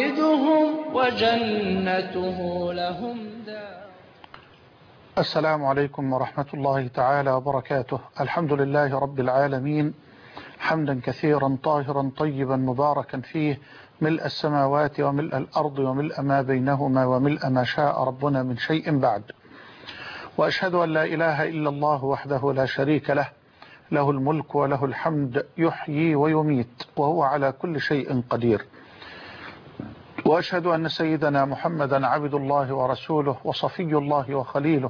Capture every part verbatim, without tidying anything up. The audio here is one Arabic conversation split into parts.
موعدهم وجنته لهم دار. السلام عليكم ورحمة الله تعالى وبركاته. الحمد لله رب العالمين، حمدا كثيرا طاهرا طيبا مباركا فيه، ملء السماوات وملء الأرض وملء ما بينهما وملء ما شاء ربنا من شيء بعد. وأشهد أن لا إله إلا الله وحده لا شريك له، له الملك وله الحمد، يحيي ويميت وهو على كل شيء قدير. وأشهد أن سيدنا محمدا عبد الله ورسوله وصفي الله وخليله،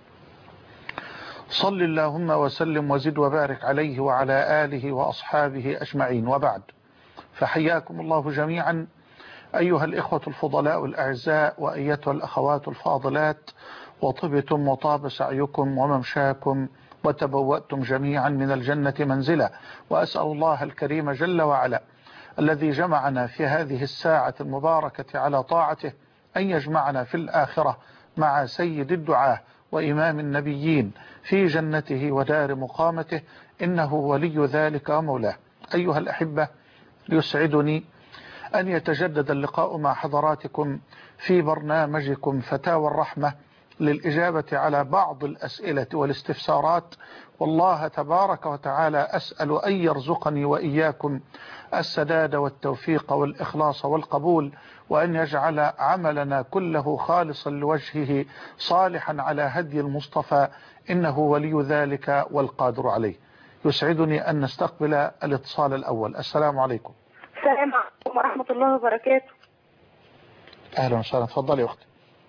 صل اللهم وسلم وزد وبارك عليه وعلى آله وأصحابه أجمعين، وبعد. فحياكم الله جميعا أيها الإخوة الفضلاء الأعزاء وأيتها الأخوات الفاضلات، وطبتم وطاب سعيكم وممشاكم وتبوأتم جميعا من الجنة منزلا. وأسأل الله الكريم جل وعلا الذي جمعنا في هذه الساعة المباركة على طاعته أن يجمعنا في الآخرة مع سيد الدعاة وإمام النبيين في جنته ودار مقامته، إنه ولي ذلك ومولاه. أيها الأحبة، يسعدني أن يتجدد اللقاء مع حضراتكم في برنامجكم فتاوى الرحمة للإجابة على بعض الأسئلة والاستفسارات. والله تبارك وتعالى أسأل أن يرزقني وإياكم السداد والتوفيق والإخلاص والقبول، وأن يجعل عملنا كله خالصا لوجهه صالحا على هدي المصطفى، إنه ولي ذلك والقادر عليه. يسعدني أن نستقبل الاتصال الأول. السلام عليكم. السلام عليكم ورحمة الله وبركاته. أهلا وسهلا، تفضلي يا أختي.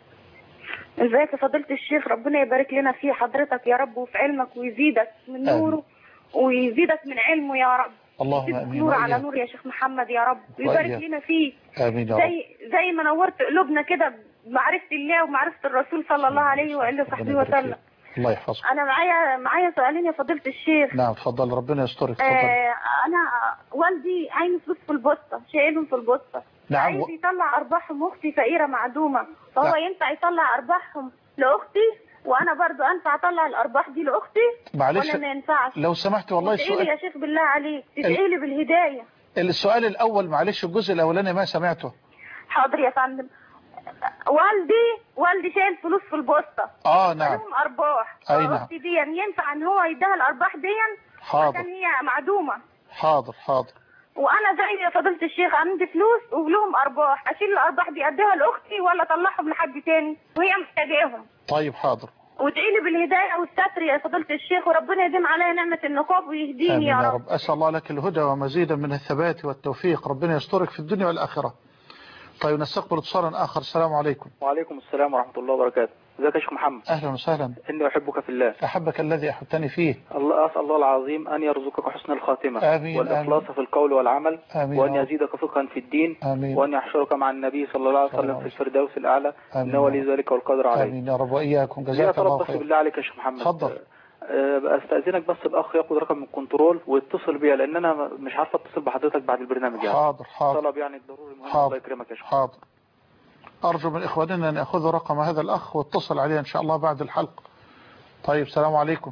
ازيك يا فضيلة الشيخ؟ ربنا يبارك لنا في حضرتك يا رب وفي علمك، ويزيدك من نوره ويزيدك من علمه يا رب. اللهم امين. نور على نور يا شيخ محمد يا رب، ويبارك لنا فيه. امين يا رب. زي زي ما نورت قلوبنا كده بمعرفة الله ومعرفة الرسول صلى الله عليه واله وصحبه وسلم. الله يحفظك. انا معايا معايا سؤالين يا فضيلة الشيخ. نعم اتفضل، ربنا يسترك. اتفضل. آه انا والدي عين فلوس في البوسطة، شايلهم في البوسطة. نعم. عايز يطلع ارباحهم، اختي فقيرة معدومة، فهو نعم. ينفع يطلع ارباحهم لاختي وانا برضو انفع اطلع الارباح دي لاختي؟ معلش ولا ما ينفعش؟ لو سمحت والله السؤال يا شيخ بالله عليك تدعي لي بالهدايه. السؤال الاول معلش الجزء الاولاني ما سمعته. حاضر يا فندم. والدي والدي شايل فلوس في البوسطه. اه نعم. لهم ارباح. اي نعم. اختي دي ينفع ان هو يديها الارباح دي حاضر عشان هي معدومه؟ حاضر حاضر. وانا زي يا فضيله الشيخ عندي فلوس ولهم ارباح، اشيل الارباح دي اديها لاختي ولا اطلعهم لحد تاني وهي محتاجاهم؟ طيب حاضر. وادعي لي بالهدايه والستر يا فضيله الشيخ، وربنا يديم عليا نعمه النقاب ويهديني يا رب. يا رب. اسال الله لك الهدى ومزيدا من الثبات والتوفيق، ربنا يسترك في الدنيا والاخره. طيب نستقبل اتصالا اخر. السلام عليكم. وعليكم السلام ورحمه الله وبركاته. ازيك يا شيخ محمد؟ اهلا وسهلا. اني احبك في الله. احبك الذي احبتني فيه. الله اسال الله العظيم ان يرزقك حسن الخاتمه. آمين. والاخلاص آمين. في القول والعمل. آمين. وان يزيدك فقها في الدين. آمين. وان يحشرك مع النبي صلى الله عليه وسلم في الفردوس الاعلى، انه ولي ذلك والقادر عليه. امين يا رب واياكم. جزاك الله خير. بس بالله عليك يا شيخ محمد. اتفضل. استاذنك بس الاخ ياخد رقم من الكنترول ويتصل بيا، لان انا مش عارف اتصل بحضرتك بعد البرنامج يعني. حاضر حاضر. طلب يعني ضروري مهم. حاضر. الله يكرمك يا شيخ. حاضر. أرجو من إخواننا أن يأخذوا رقم هذا الأخ واتصل عليه إن شاء الله بعد الحلقة. طيب السلام عليكم.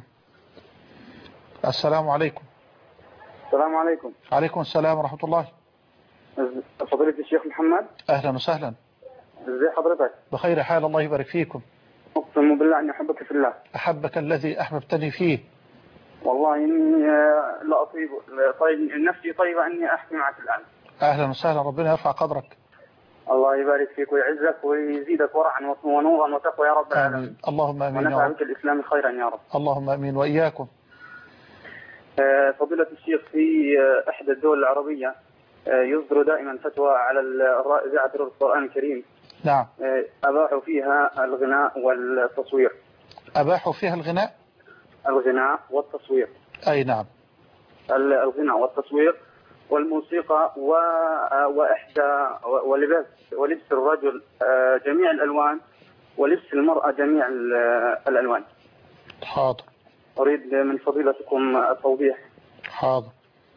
السلام عليكم. السلام عليكم. عليكم السلام ورحمة الله. فضيلة الشيخ محمد. أهلا وسهلا. ازي حضرتك؟ بخير حال، الله يبارك فيكم. أقسم بالله أني أحبك في الله. أحبك الذي أحببتني فيه. والله إني لا أطيب طيب نفسي طيبة أني أحكي معك الآن. أهلا وسهلا، ربنا يرفع قدرك. الله يبارك فيك ويعزك ويزيدك ورعا ونورا وتقوى يا رب العالمين. آمين. اللهم آمين يا ونفع رب. بك الإسلام خيرا يا رب. اللهم آمين وإياكم. فضيلة الشيخ، في إحدى الدول العربية يصدر دائما فتوى على إذاعة القرآن الكريم. نعم. أباحوا فيها الغناء والتصوير. أباحوا فيها الغناء؟ الغناء والتصوير. أي نعم. الغناء والتصوير والموسيقى وإحدى ولباس ولبس الرجل جميع الألوان ولبس المرأة جميع الألوان. حاضر. أريد من فضيلتكم التوضيح. حاضر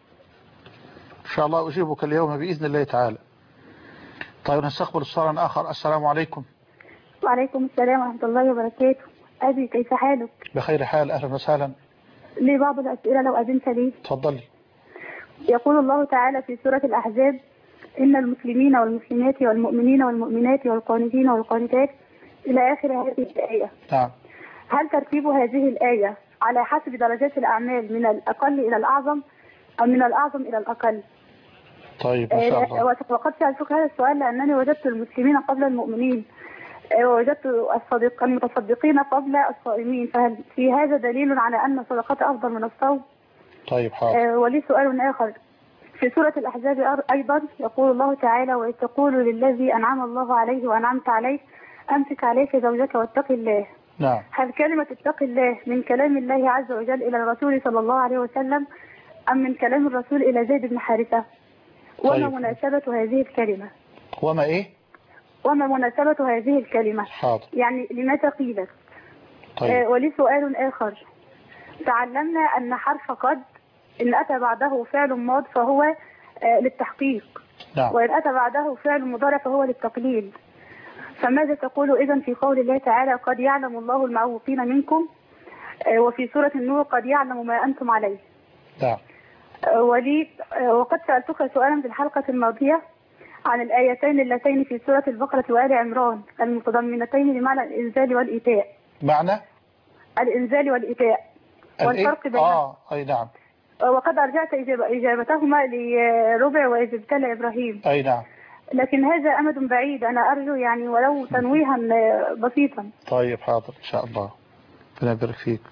إن شاء الله أجيبك اليوم بإذن الله تعالى. طيب نستقبل اتصالا آخر. السلام عليكم. وعليكم السلام ورحمة الله وبركاته. أبي كيف حالك؟ بخير حال، أهلا وسهلا. لي بعض الأسئلة لو أذنت لي. تفضلي. يقول الله تعالى في سورة الأحزاب: إن المسلمين والمسلمات والمؤمنين والمؤمنات والقانتين والقانتات إلى آخر هذه الآية. نعم. هل ترتيب هذه الآية على حسب درجات الأعمال من الأقل إلى الأعظم أو من الأعظم إلى الأقل؟ طيب ما شاء الله. وقد سألتك هذا السؤال لأنني وجدت المسلمين قبل المؤمنين، ووجدت الصديق المتصدقين قبل الصائمين، فهل في هذا دليل على أن الصدقات أفضل من الصوم؟ طيب حاضر. ولي سؤال آخر. في سورة الأحزاب أيضا يقول الله تعالى: وإذ تقول للذي أنعم الله عليه وأنعمت عليه أمسك عليك زوجك واتق الله. نعم. هل كلمة اتق الله من كلام الله عز وجل إلى الرسول صلى الله عليه وسلم أم من كلام الرسول إلى زيد بن حارثة؟ وما طيب. مناسبة هذه الكلمة؟ وما إيه؟ وما مناسبة هذه الكلمة؟ حاضر. يعني لماذا قيلت؟ طيب. آه ولي سؤال آخر. تعلمنا أن حرف قد إن أتى بعده فعل ماض فهو آه للتحقيق. نعم. وإن أتى بعده فعل مضارع فهو للتقليل. فماذا تقول إذن في قول الله تعالى: قد يعلم الله المعوقين منكم، آه وفي سورة النور: قد يعلم ما أنتم عليه. نعم. آه ولي آه وقد سألتك سؤالا في الحلقة الماضية عن الآيتين اللتين في سورة البقرة وآل عمران المتضمنتين لمعنى الإنزال والإيتاء. معنى الإنزال والإيتاء والفرق بين آه أي نعم. وقد أرجعت إجابتهما لربع وإذ ابتلى إبراهيم. أي نعم. لكن هذا أمد بعيد، أنا أرجو يعني ولو تنويها بسيطا. طيب حاضر إن شاء الله. ربنا يبارك فيك.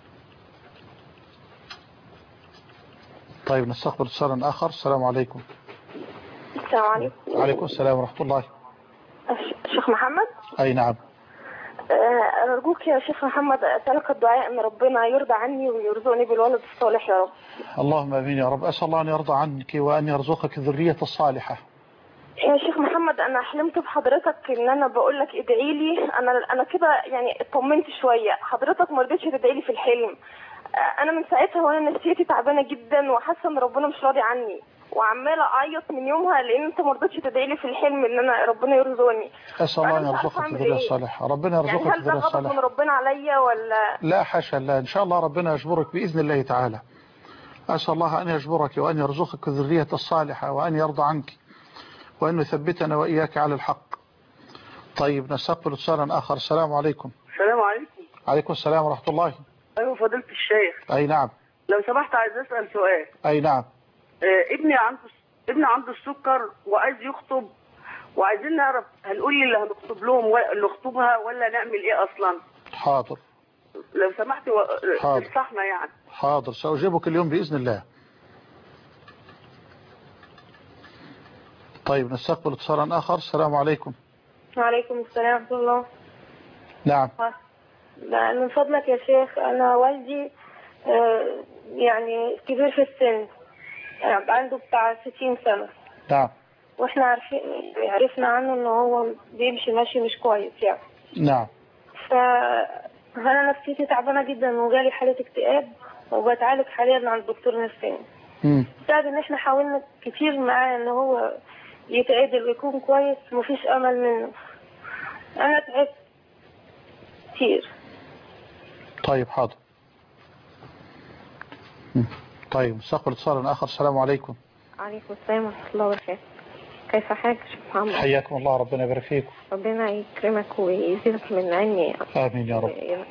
طيب نستقبل اتصالا آخر. السلام عليكم. السلام عليكم. وعليكم السلام ورحمة الله. شيخ محمد. أي نعم. أرجوك يا شيخ محمد أسألك الدعاء أن ربنا يرضى عني ويرزقني بالولد الصالح يا رب. اللهم آمين يا رب. أسأل الله أن يرضى عنك وأن يرزقك الذرية الصالحة. يا شيخ محمد أنا حلمت بحضرتك إن أنا بقول لك ادعي لي، أنا أنا كده يعني اطمنت شوية، حضرتك ما رضيتش تدعي لي في الحلم. أنا من ساعتها وأنا نفسيتي تعبانة جدا وحاسة إن ربنا مش راضي عني، وعمالة أعيط من يومها لأن أنت ما رضيتش تدعي لي في الحلم إن أنا ربنا يرزقني. أسأل الله أن يرزقك الذرية الصالحة. ربنا يرزقك يعني الذرية الصالحة. هل ده غضب من ربنا عليا ولا؟ لا حاشا الله، إن شاء الله ربنا يجبرك بإذن الله تعالى. أسأل الله أن يجبرك وأن يرزقك الذرية الصالحة وأن يرضى عنك وأن يثبتنا وإياك على الحق. طيب نستقبل اتصالا آخر. السلام عليكم. السلام عليكم. عليكم السلام ورحمة الله. أيوة فضيلة الشيخ. أي نعم. لو سمحت عايز أسأل سؤال. أي نعم. آه ابني عنده ابني عنده السكر وعايز يخطب، وعايزين نعرف هنقول لي اللي هنخطب لهم نخطبها ولا نعمل إيه أصلا؟ حاضر. لو سمحت و... تنصحنا يعني. حاضر سأجيبك اليوم بإذن الله. طيب نستقبل اتصالا آخر. السلام عليكم. وعليكم السلام ورحمة الله. نعم. من فضلك يا شيخ أنا والدي يعني كبير في السن، يعني عنده بتاع ستين سنة. نعم. واحنا عارفين عرفنا عنه انه هو بيمشي ماشي مش كويس يعني. نعم. فأنا نفسيتي تعبانة جدا وجالي حالة اكتئاب وبتعالج حاليا عند دكتور نفساني. امم. بعد ان احنا حاولنا كتير معاه ان هو يتعدل ويكون كويس مفيش امل منه. انا تعبت كتير. طيب حاضر. طيب نستقبل اتصالا آخر. السلام عليكم. عليكم السلام ورحمة الله وبركاته. كيف حالك يا شيخ محمد؟ حياكم الله. ربنا يبارك فيكم. ربنا يكرمك ويزيدك من علمي. آمين يا رب.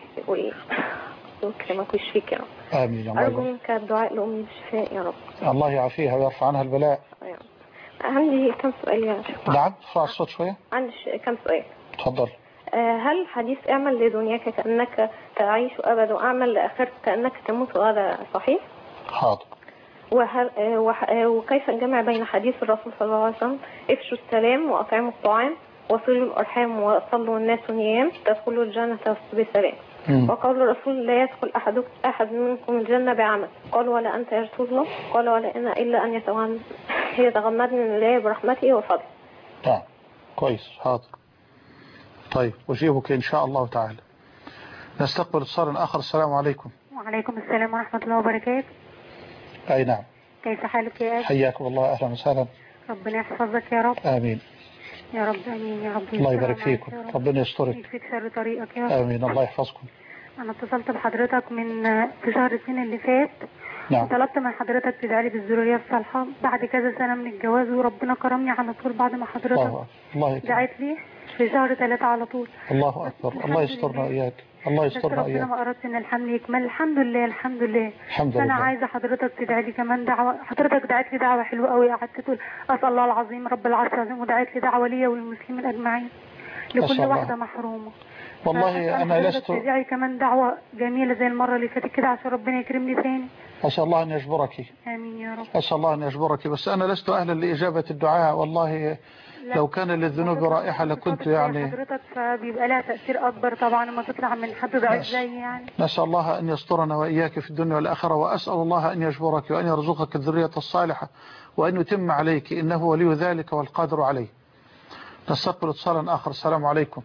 ويكرمك ويشفيك يا رب. آمين يا رب. أرجو منك الدعاء لأمي بالشفاء يا رب. الله يعافيها ويرفع عنها البلاء. عندي كم سؤال يا شيخ محمد. نعم ارفع الصوت شوية. عندي كم سؤال. تفضل. هل حديث اعمل لدنياك كأنك تعيش أبد وأعمل لآخرك كأنك تموت غدا صحيح؟ حاضر. وهل وكيف الجمع بين حديث الرسول صلى الله عليه وسلم افشوا السلام وأطعموا الطعام وصلوا الأرحام وصلوا الناس نيام تدخلوا الجنة بسلام. مم. وقال الرسول لا يدخل أحد أحد منكم الجنة بعمل. قال ولا أنت يا رسول الله؟ قال ولا أنا إلا أن يتغمدني من الله برحمته وفضله. طيب كويس. حاضر. طيب أجيبك إن شاء الله تعالى. نستقبل اتصالا آخر. السلام عليكم. وعليكم السلام ورحمة الله وبركاته. أي نعم. كيف حالك يا أخي؟ حياكم الله. أهلا وسهلا. ربنا يحفظك يا رب. آمين يا رب. آمين يا رب. الله يبارك فيكم. ربنا يسترك. يكفيك شر طريقك يا رب. آمين. الله يحفظكم. أنا اتصلت بحضرتك من في شهر الاثنين اللي فات نعم. طلبت من حضرتك تدعي لي بالذريه الصالحه بعد كذا سنه من الجواز، وربنا كرمني على طول بعد ما حضرتك الله الله يكرمك. دعيت لي في شهر ثلاثة على طول. الله أكبر. الله يسترنا وإياك. الله يسترنا ربنا وإياك. ما أردت إن الحمل يكمل. الحمد لله الحمد لله. الحمد أنا لله. عايزة حضرتك تدعي لي كمان دعوة. حضرتك دعيت لي دعوة حلوة قوي، قعدت تقول أسأل الله العظيم رب العرش العظيم، ودعيت لي دعوة ليا وللمسلمين أجمعين لكل واحدة محرومة. والله أنا لست تدعي كمان دعوة جميلة زي المرة اللي فاتت كده عشان ربنا يكرمني ثاني. أسأل الله أن يجبرك. آمين يا رب. أسأل الله أن يجبرك، بس أنا لست أهلا لإجابة الدعاء والله. لو كان للذنوب رائحة لكنت يعني حضرتك فبيبقى لها تأثير أكبر طبعا لما تطلع من حد ضعيف زي يعني. نسأل الله أن يسترنا وإياك في الدنيا والآخرة، وأسأل الله أن يجبرك وأن يرزقك الذرية الصالحة وأن يتم عليك، إنه ولي ذلك والقادر عليه. نستقبل اتصالا آخر. السلام عليكم.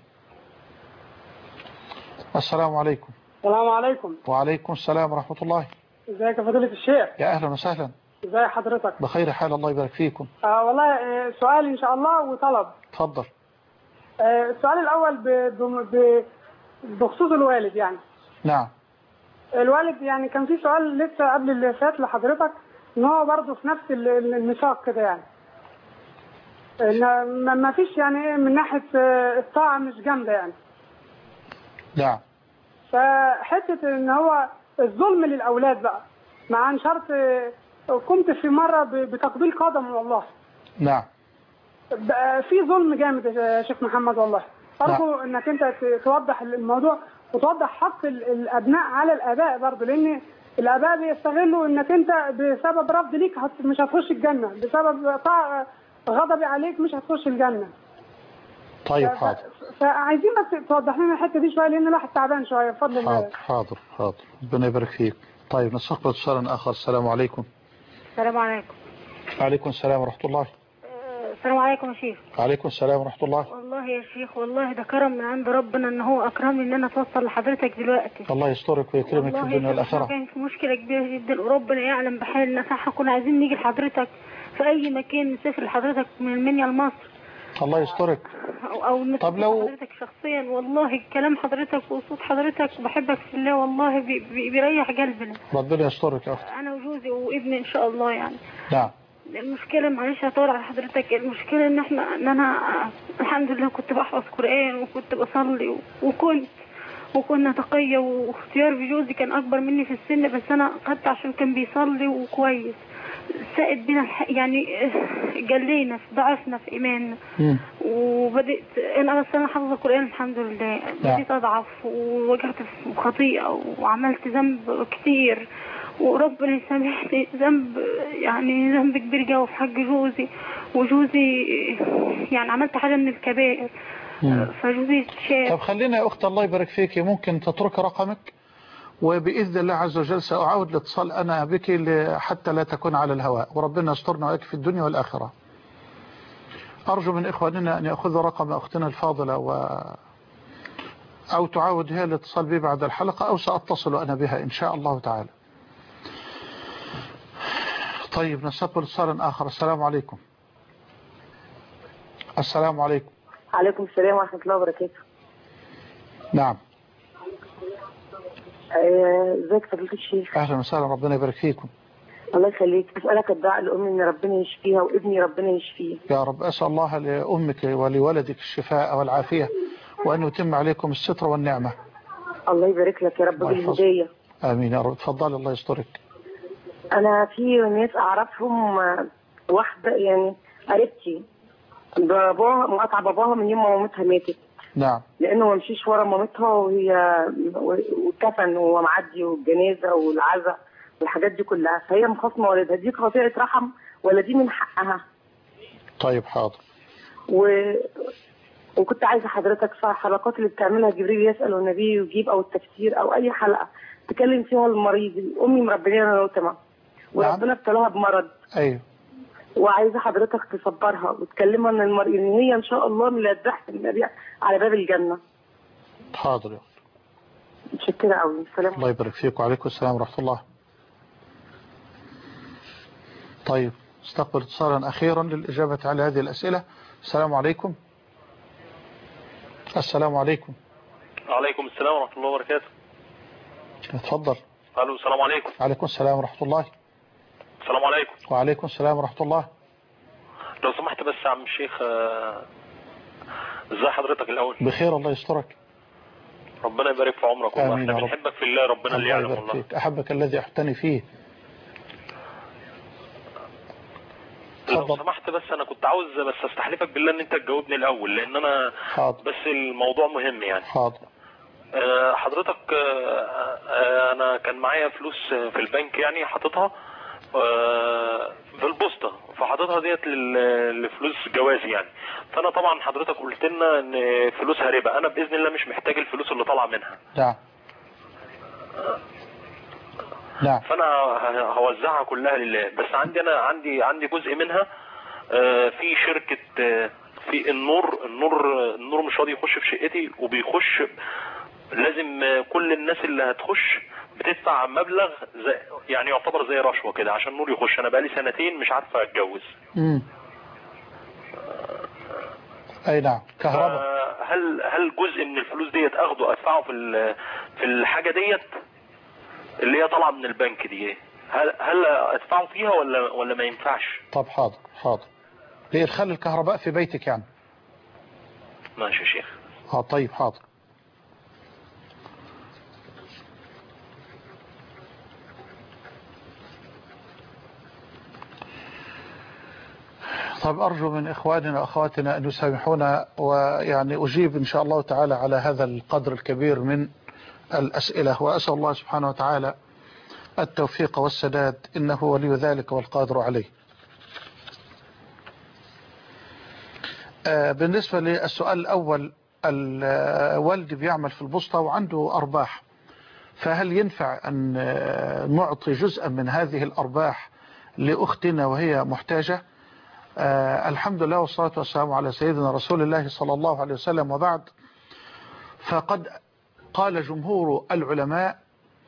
السلام عليكم. السلام عليكم. وعليكم السلام ورحمة الله. ازيك يا فضيلة الشيخ؟ يا أهلا وسهلا. ازي حضرتك؟ بخير حال، الله يبارك فيكم. آه والله آه سؤال إن شاء الله وطلب. تفضل. آه السؤال الأول ب... ب... بخصوص الوالد يعني. نعم. الوالد يعني كان في سؤال لسه قبل اللي فات لحضرتك، إن هو برضه في نفس النطاق كده يعني. إن ما فيش يعني من ناحية الطاعة مش جامدة يعني. نعم. فحتة إن هو الظلم للأولاد بقى، مع ان شرط قمت في مرة بتقبيل قدم والله. نعم. في ظلم جامد يا شيخ محمد والله. أرجو نعم. انك انت توضح الموضوع وتوضح حق الابناء على الاباء برضه، لان الاباء بيستغلوا انك انت بسبب رفض ليك مش هتخش الجنة، بسبب غضبي عليك مش هتخش الجنة. طيب حاضر. فعايزين بس توضح لنا الحتة دي شوية، لان الواحد تعبان شوية بفضل الله. حاضر حاضر حاضر. ربنا يبارك فيك. طيب نستقبل اتصالا آخر. السلام عليكم. السلام عليكم. وعليكم السلام ورحمة الله. السلام عليكم يا شيخ. وعليكم السلام ورحمة الله. والله يا شيخ والله ده كرم من عند ربنا ان هو اكرمني ان انا اتوصل لحضرتك دلوقتي. الله يسترك ويكرمك في الدنيا والآخرة. كان في مشكلة كبيرة جدا وربنا يعلم بحالنا، صح كنا عايزين نيجي لحضرتك في اي مكان، نسافر لحضرتك من المنيا لمصر. الله يسترك. او, أو طب لو حضرتك شخصيا والله كلام حضرتك وصوت حضرتك بحبك في الله والله بي بي بيريح قلبنا. ربنا يسترك يا اختي. انا وجوزي وابني ان شاء الله يعني. نعم. المشكلة معلش هطول على حضرتك، المشكلة ان احنا ان انا الحمد لله كنت بحفظ قرآن وكنت بصلي وكنت وكنا تقية، واختيار بجوزي كان اكبر مني في السن، بس انا قدت عشان كان بيصلي وكويس. سائد بنا يعني جلينا ضعفنا في ايماننا، وبدأت انا بس انا حافظه القرآن الحمد لله. بديت اضعف ووجعت في خطيئة وعملت ذنب كتير، وربنا يسامحني ذنب يعني ذنب كبير جدا في حق جوزي، وجوزي يعني عملت حاجة من الكبائر. فجوزي شاف. طب خلينا يا أخت الله يبارك فيك، ممكن تترك رقمك وبإذن الله عز وجل سأعود الاتصال أنا بك حتى لا تكون على الهواء، وربنا يسترنا وياك في الدنيا والآخرة. أرجو من إخواننا أن يأخذوا رقم أختنا الفاضلة و أو تعاود هي الاتصال بي بعد الحلقة، أو سأتصل أنا بها إن شاء الله تعالى. طيب نستقبل اتصالا آخر. السلام عليكم. السلام عليكم. عليكم السلام ورحمة الله وبركاته. نعم. ازيك يا فضيلة الشيخ؟ أهلا وسهلا، ربنا يبارك فيكم. الله يخليك. أسألك الدعاء لأمي إن ربنا يشفيها وابني ربنا يشفيه. يا رب. أسأل الله لأمك ولولدك الشفاء والعافية، وأن يتم عليكم الستر والنعمة. الله يبارك لك يا رب بالهداية. آمين يا رب. تفضل الله يسترك. أنا في ناس أعرفهم، واحدة يعني قريبتي باباها مقاطعة باباها من يوم ما مامتها ماتت. نعم. لأنه ما مشيش ورا مامتها وهي والكفن وهو معدي والجنازة والعزاء والحاجات دي كلها، فهي مخاصمة والدها. دي قطيعة رحم ولا دي من حقها؟ طيب حاضر. و... وكنت عايزة حضرتك في الحلقات اللي بتعملها جبريل يسأل والنبي يجيب أو التفسير أو أي حلقة تكلم فيها المريض. أمي مربيانا لوتما وربنا ابتلاها بمرض. أيوه. وعايزة حضرتك تصبرها وتكلمها ان المريض ان هي ان شاء الله من اللي هتضحك النبي على باب الجنة. حاضر يا اختي. متشكرة قوي. السلام. الله يبارك فيك. وعليكم السلام ورحمة الله. طيب استقبل اتصالا أخيرا للإجابة على هذه الأسئلة. السلام عليكم. السلام عليكم. وعليكم السلام ورحمة الله وبركاته. اتفضل. الو السلام عليكم. وعليكم السلام ورحمة الله. السلام عليكم. وعليكم السلام ورحمة الله. لو سمحت بس يا عم الشيخ، ازي حضرتك الاول؟ بخير الله يسترك. ربنا يبارك في عمرك والله، احنا بنحبك في الله، ربنا اللي يعلم والله. فيك. احبك الذي احبتني فيه. لو سمحت بس انا كنت عاوز بس استحلفك بالله ان انت تجاوبني الاول، لان انا حاضر. بس الموضوع مهم يعني. حاضر. أه حضرتك، أه انا كان معايا فلوس في البنك يعني حاططها أه في البوسطه، فحاططها ديت لفلوس جوازي يعني. فانا طبعا حضرتك قلت لنا ان فلوسها ربا، انا باذن الله مش محتاج الفلوس اللي طالعه منها. نعم. نعم. فانا هوزعها كلها لله، بس عندي انا عندي عندي جزء منها أه في شركه أه في النور النور النور مش راضي يخش في شقتي، وبيخش لازم كل الناس اللي هتخش بتدفع مبلغ زي يعني يعتبر زي رشوه كده عشان النور يخش. انا بقالي سنتين مش عارفه اتجوز. امم اي نعم. كهرباء. هل هل جزء من الفلوس ديت اخده ادفعه في في الحاجه ديت اللي هي طالعه من البنك دي، هل هل ادفعه فيها ولا ولا ما ينفعش؟ طب حاضر حاضر. لإدخال الكهرباء في بيتك يعني. ماشي يا شيخ. اه طيب حاضر. طيب أرجو من إخواننا وأخواتنا أن يسامحونا، ويعني أجيب إن شاء الله تعالى على هذا القدر الكبير من الأسئلة، وأسأل الله سبحانه وتعالى التوفيق والسداد، إنه ولي ذلك والقادر عليه. بالنسبة للسؤال الأول، الوالد بيعمل في البوسطة وعنده أرباح، فهل ينفع أن نعطي جزءا من هذه الأرباح لأختنا وهي محتاجة؟ آه الحمد لله والصلاة والسلام على سيدنا رسول الله صلى الله عليه وسلم، وبعد، فقد قال جمهور العلماء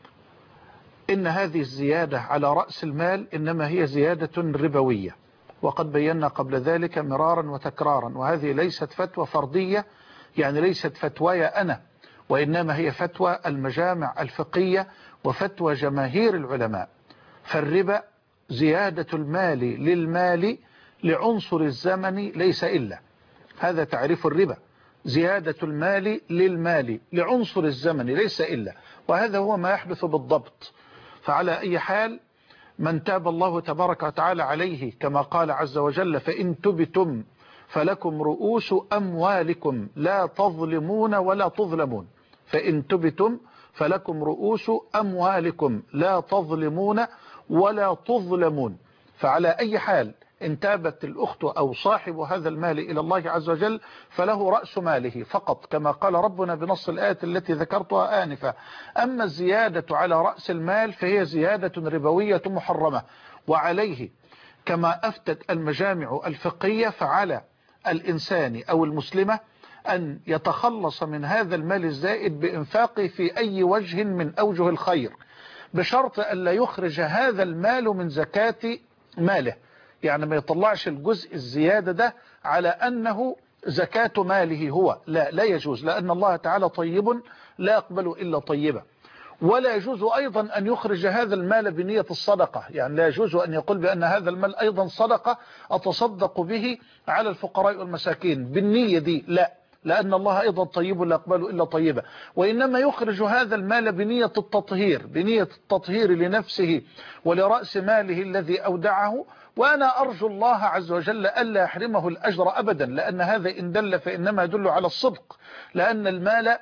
إن هذه الزيادة على رأس المال إنما هي زيادة ربوية، وقد بينا قبل ذلك مرارا وتكرارا، وهذه ليست فتوى فردية، يعني ليست فتواي أنا، وإنما هي فتوى المجامع الفقهية وفتوى جماهير العلماء. فالربا زيادة المال للمال لعنصر الزمن ليس إلا، هذا تعريف الربا، زيادة المال للمال لعنصر الزمن ليس إلا، وهذا هو ما يحدث بالضبط. فعلى أي حال من تاب الله تبارك وتعالى عليه كما قال عز وجل: فإن تبتم فلكم رؤوس أموالكم لا تظلمون ولا تظلمون. فإن تبتم فلكم رؤوس أموالكم لا تظلمون ولا تظلمون. فعلى أي حال إن تابت الأخت أو صاحب هذا المال إلى الله عز وجل فله رأس ماله فقط، كما قال ربنا بنص الآية التي ذكرتها آنفا. أما الزيادة على رأس المال فهي زيادة ربوية محرمة، وعليه كما أفتت المجامع الفقهية فعلى الإنسان أو المسلمة أن يتخلص من هذا المال الزائد بإنفاقه في أي وجه من أوجه الخير، بشرط أن لا يخرج هذا المال من زكاة ماله، يعني ما يطلعش الجزء الزيادة ده على أنه زكاة ماله هو، لا لا يجوز، لأن الله تعالى طيب لا يقبل إلا طيبا. ولا يجوز أيضا أن يخرج هذا المال بنية الصدقة، يعني لا يجوز أن يقول بأن هذا المال أيضا صدقة أتصدق به على الفقراء والمساكين بالنية دي، لا، لأن الله أيضا طيب لا يقبل إلا طيبا. وإنما يخرج هذا المال بنية التطهير، بنية التطهير لنفسه ولرأس ماله الذي أودعه. وأنا أرجو الله عز وجل ألا يحرمه الأجر أبدا، لأن هذا إن دل فإنما يدل على الصدق، لأن المال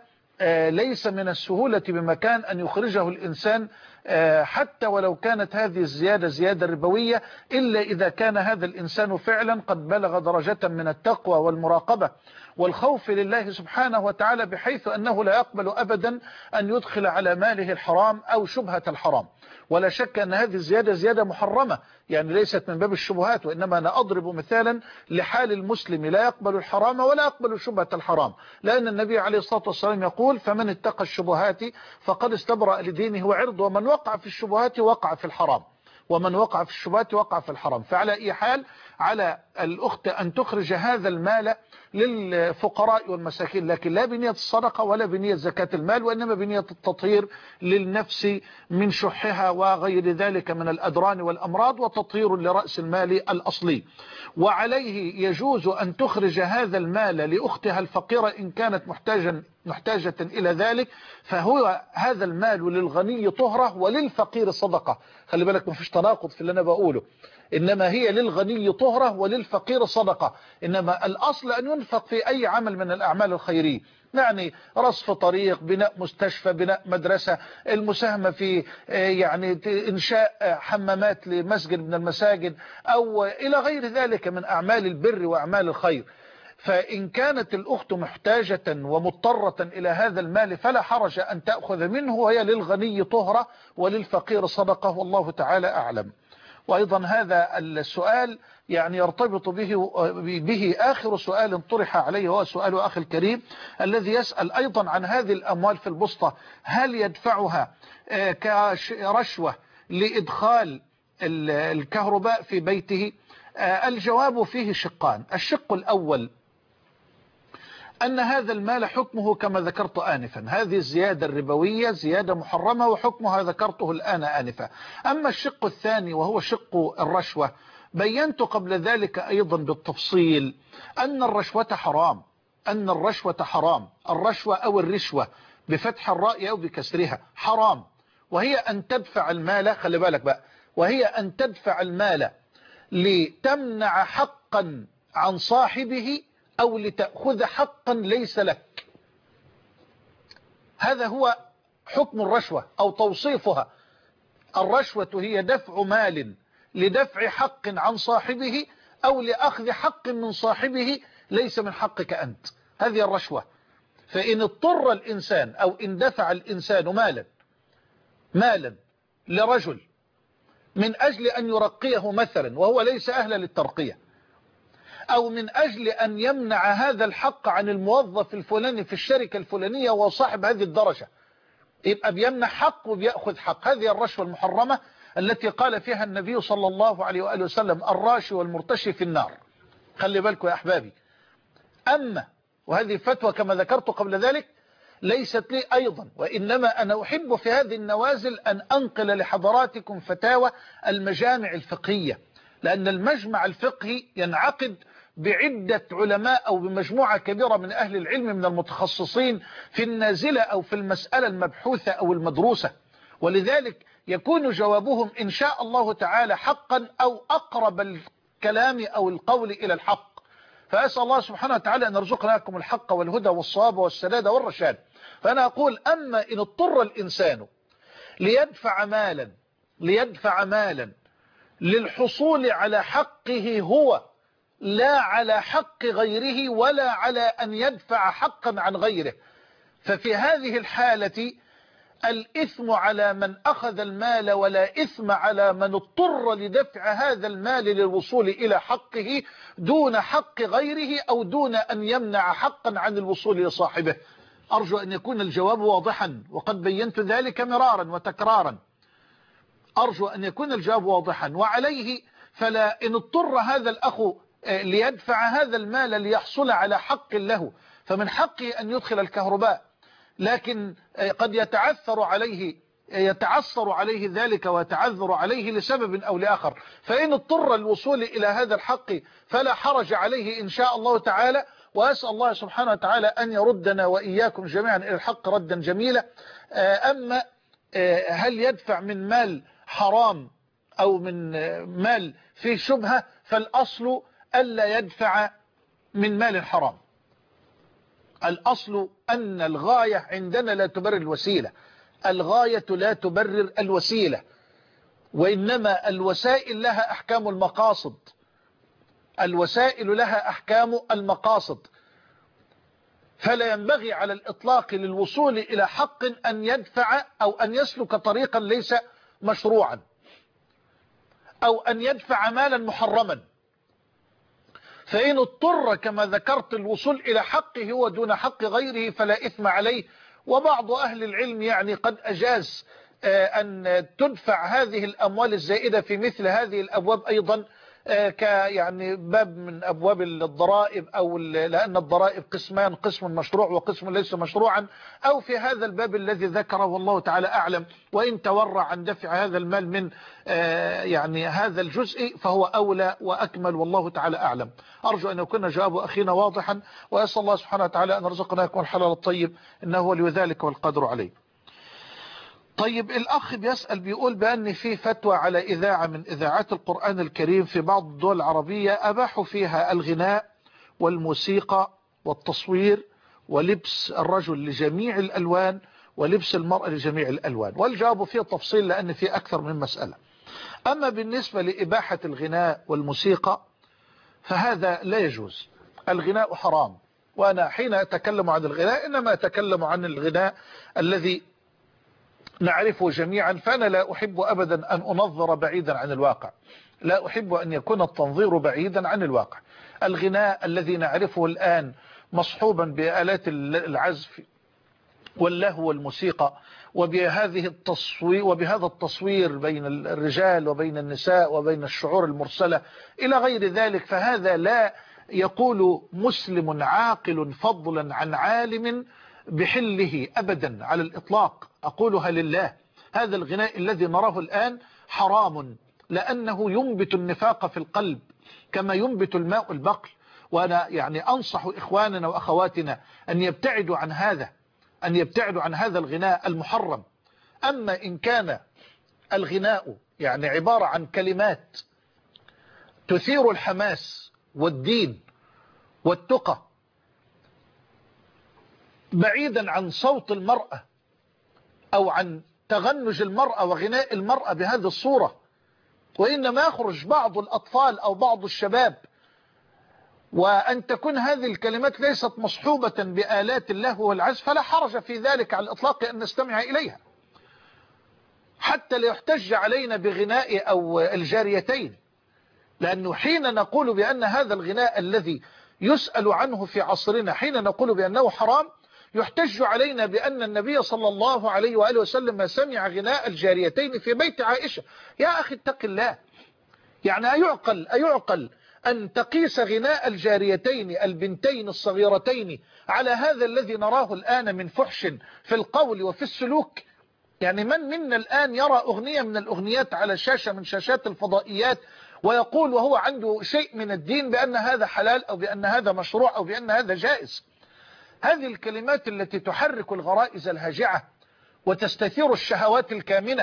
ليس من السهولة بمكان أن يخرجه الإنسان حتى ولو كانت هذه الزيادة زيادة ربوية، إلا إذا كان هذا الإنسان فعلا قد بلغ درجة من التقوى والمراقبة والخوف لله سبحانه وتعالى، بحيث أنه لا يقبل أبدا أن يدخل على ماله الحرام أو شبهة الحرام. ولا شك أن هذه الزيادة زيادة محرمة، يعني ليست من باب الشبهات، وإنما أنا أضرب مثالا لحال المسلم لا يقبل الحرام ولا يقبل شبهة الحرام، لأن النبي عليه الصلاة والسلام يقول: فمن اتقى الشبهات فقد استبرأ لدينه وعرضه، ومن وقع في الشبهات وقع في الحرام، ومن وقع في الشبهات وقع في الحرام. فعلى أي حال على الأخت أن تخرج هذا المال للفقراء والمساكين، لكن لا بنية الصدقة ولا بنية زكاة المال، وإنما بنية التطهير للنفس من شحها وغير ذلك من الأدران والأمراض، وتطهير لرأس المال الأصلي. وعليه يجوز أن تخرج هذا المال لأختها الفقيرة إن كانت محتاجا محتاجة إلى ذلك، فهو هذا المال للغني طهرة وللفقير صدقة. خلي بالك ما فيش تناقض في اللي أنا بقوله، إنما هي للغني طهرة وللفقير صدقة. إنما الأصل أن ينفق في أي عمل من الأعمال الخيرية، يعني رصف طريق، بناء مستشفى، بناء مدرسة، المساهمة في يعني إنشاء حمامات لمسجد من المساجد، أو إلى غير ذلك من أعمال البر وأعمال الخير. فإن كانت الأخت محتاجة ومضطرة إلى هذا المال فلا حرج أن تأخذ منه، وهي للغني طهرة وللفقير صدقة، والله تعالى أعلم. وأيضا هذا السؤال يعني يرتبط به به آخر سؤال طرح عليه، هو سؤال أخي الكريم الذي يسأل أيضا عن هذه الأموال في البسطة، هل يدفعها كرشوة لإدخال الكهرباء في بيته؟ الجواب فيه شقان. الشق الأول أن هذا المال حكمه كما ذكرت آنفا، هذه الزيادة الربوية زيادة محرمة وحكمها ذكرته الآن آنفا. أما الشق الثاني وهو شق الرشوة، بينت قبل ذلك أيضا بالتفصيل أن الرشوة حرام، أن الرشوة حرام، الرشوة أو الرشوة بفتح الراء أو بكسرها حرام، وهي أن تدفع المال، خلي بالك بقى، وهي أن تدفع المال لتمنع حقا عن صاحبه أو لتأخذ حقا ليس لك. هذا هو حكم الرشوة أو توصيفها. الرشوة هي دفع مال لدفع حق عن صاحبه أو لأخذ حق من صاحبه ليس من حقك أنت، هذه الرشوة. فإن اضطر الإنسان أو إن دفع الإنسان مالا مالا لرجل من أجل أن يرقيه مثلا وهو ليس أهلا للترقية، أو من أجل أن يمنع هذا الحق عن الموظف الفلاني في الشركة الفلانية وصاحب هذه الدرجة، يبقى بيمنع حق وبيأخذ حق. هذه الرشوة المحرمة التي قال فيها النبي صلى الله عليه وآله وسلم الراشي والمرتشي في النار. خلي بالكم يا أحبابي. أما وهذه فتوى كما ذكرت قبل ذلك ليست لي أيضا، وإنما أنا أحب في هذه النوازل أن أنقل لحضراتكم فتاوى المجامع الفقهية، لأن المجمع الفقهي ينعقد بعدة علماء أو بمجموعة كبيرة من أهل العلم من المتخصصين في النازلة أو في المسألة المبحوثة أو المدروسة، ولذلك يكون جوابهم إن شاء الله تعالى حقا أو أقرب الكلام أو القول إلى الحق. فأسأل الله سبحانه وتعالى أن يرزقنا لكم الحق والهدى والصواب والسداد والرشاد. فأنا أقول أما إن اضطر الإنسان ليدفع مالا ليدفع مالا للحصول على حقه هو لا على حق غيره ولا على أن يدفع حقا عن غيره، ففي هذه الحالة الإثم على من أخذ المال ولا إثم على من اضطر لدفع هذا المال للوصول إلى حقه دون حق غيره أو دون أن يمنع حقا عن الوصول لصاحبه. أرجو أن يكون الجواب واضحا، وقد بينت ذلك مرارا وتكرارا. أرجو أن يكون الجواب واضحا. وعليه فلا إن اضطر هذا الأخ ليدفع هذا المال ليحصل على حق له فمن حقه أن يدخل الكهرباء، لكن قد يتعثر عليه يتعثر عليه ذلك ويتعذر عليه لسبب أو لآخر، فإن اضطر الوصول إلى هذا الحق فلا حرج عليه إن شاء الله تعالى. وأسأل الله سبحانه وتعالى أن يردنا وإياكم جميعا إلى الحق ردا جميلا. أما هل يدفع من مال حرام أو من مال فيه شبهة، فالأصل ألا يدفع من مال حرام. الأصل أن الغاية عندنا لا تبرر الوسيلة، الغاية لا تبرر الوسيلة، وإنما الوسائل لها أحكام المقاصد، الوسائل لها أحكام المقاصد. فلا ينبغي على الإطلاق للوصول إلى حق أن يدفع أو أن يسلك طريقا ليس مشروعا أو أن يدفع مالا محرما. فإن اضطر كما ذكرت الوصول إلى حقه هو دون حق غيره فلا إثم عليه. وبعض أهل العلم يعني قد أجاز أن تدفع هذه الأموال الزائدة في مثل هذه الأبواب أيضا ك يعني باب من أبواب الضرائب، أو لأن الضرائب قسمان، قسم مشروع وقسم ليس مشروعا، أو في هذا الباب الذي ذكره والله تعالى أعلم، وإن تورع عن دفع هذا المال من يعني هذا الجزء فهو أولى وأكمل والله تعالى أعلم. أرجو أن يكون جواب أخينا واضحا، وأسأل الله سبحانه وتعالى أن رزقنا يكون الحلال الطيب إنه ولي ذلك والقدر عليه. طيب الأخ بيسأل بيقول بأن في فتوى على إذاعة من إذاعات القرآن الكريم في بعض الدول العربية أباحوا فيها الغناء والموسيقى والتصوير ولبس الرجل لجميع الألوان ولبس المرأة لجميع الألوان، والجواب فيه تفصيل لأن فيه أكثر من مسألة. أما بالنسبة لإباحة الغناء والموسيقى فهذا لا يجوز، الغناء حرام، وأنا حين أتكلم عن الغناء إنما أتكلم عن الغناء الذي نعرفه جميعا، فأنا لا أحب أبدا أن أنظر بعيدا عن الواقع، لا أحب أن يكون التنظير بعيدا عن الواقع. الغناء الذي نعرفه الآن مصحوبا بآلات العزف واللهو والموسيقى وبهذه التصوير وبهذا التصوير بين الرجال وبين النساء وبين الشعور المرسلة إلى غير ذلك، فهذا لا يقول مسلم عاقل فضلا عن عالم بحله أبدا على الإطلاق، أقولها لله. هذا الغناء الذي نراه الآن حرام، لأنه ينبت النفاق في القلب كما ينبت الماء البقل، وأنا يعني أنصح إخواننا وأخواتنا أن يبتعدوا عن هذا، أن يبتعدوا عن هذا الغناء المحرم. أما إن كان الغناء يعني عبارة عن كلمات تثير الحماس والدين والتقى بعيدا عن صوت المرأة أو عن تغنج المرأة وغناء المرأة بهذه الصورة، وإنما يخرج بعض الأطفال أو بعض الشباب وأن تكون هذه الكلمات ليست مصحوبة بآلات اللهو والعزف، فلا حرج في ذلك على الإطلاق أن نستمع إليها، حتى لا يحتج علينا بغناء أو الجاريتين. لأنه حين نقول بأن هذا الغناء الذي يسأل عنه في عصرنا حين نقول بأنه حرام، يحتج علينا بأن النبي صلى الله عليه وآله وسلم سمع غناء الجاريتين في بيت عائشة. يا أخي اتق الله، يعني أيعقل أيعقل أن تقيس غناء الجاريتين البنتين الصغيرتين على هذا الذي نراه الآن من فحش في القول وفي السلوك؟ يعني من منا الآن يرى أغنية من الأغنيات على شاشة من شاشات الفضائيات ويقول وهو عنده شيء من الدين بأن هذا حلال أو بأن هذا مشروع أو بأن هذا جائز؟ هذه الكلمات التي تحرك الغرائز الهاجعة وتستثير الشهوات الكامنة،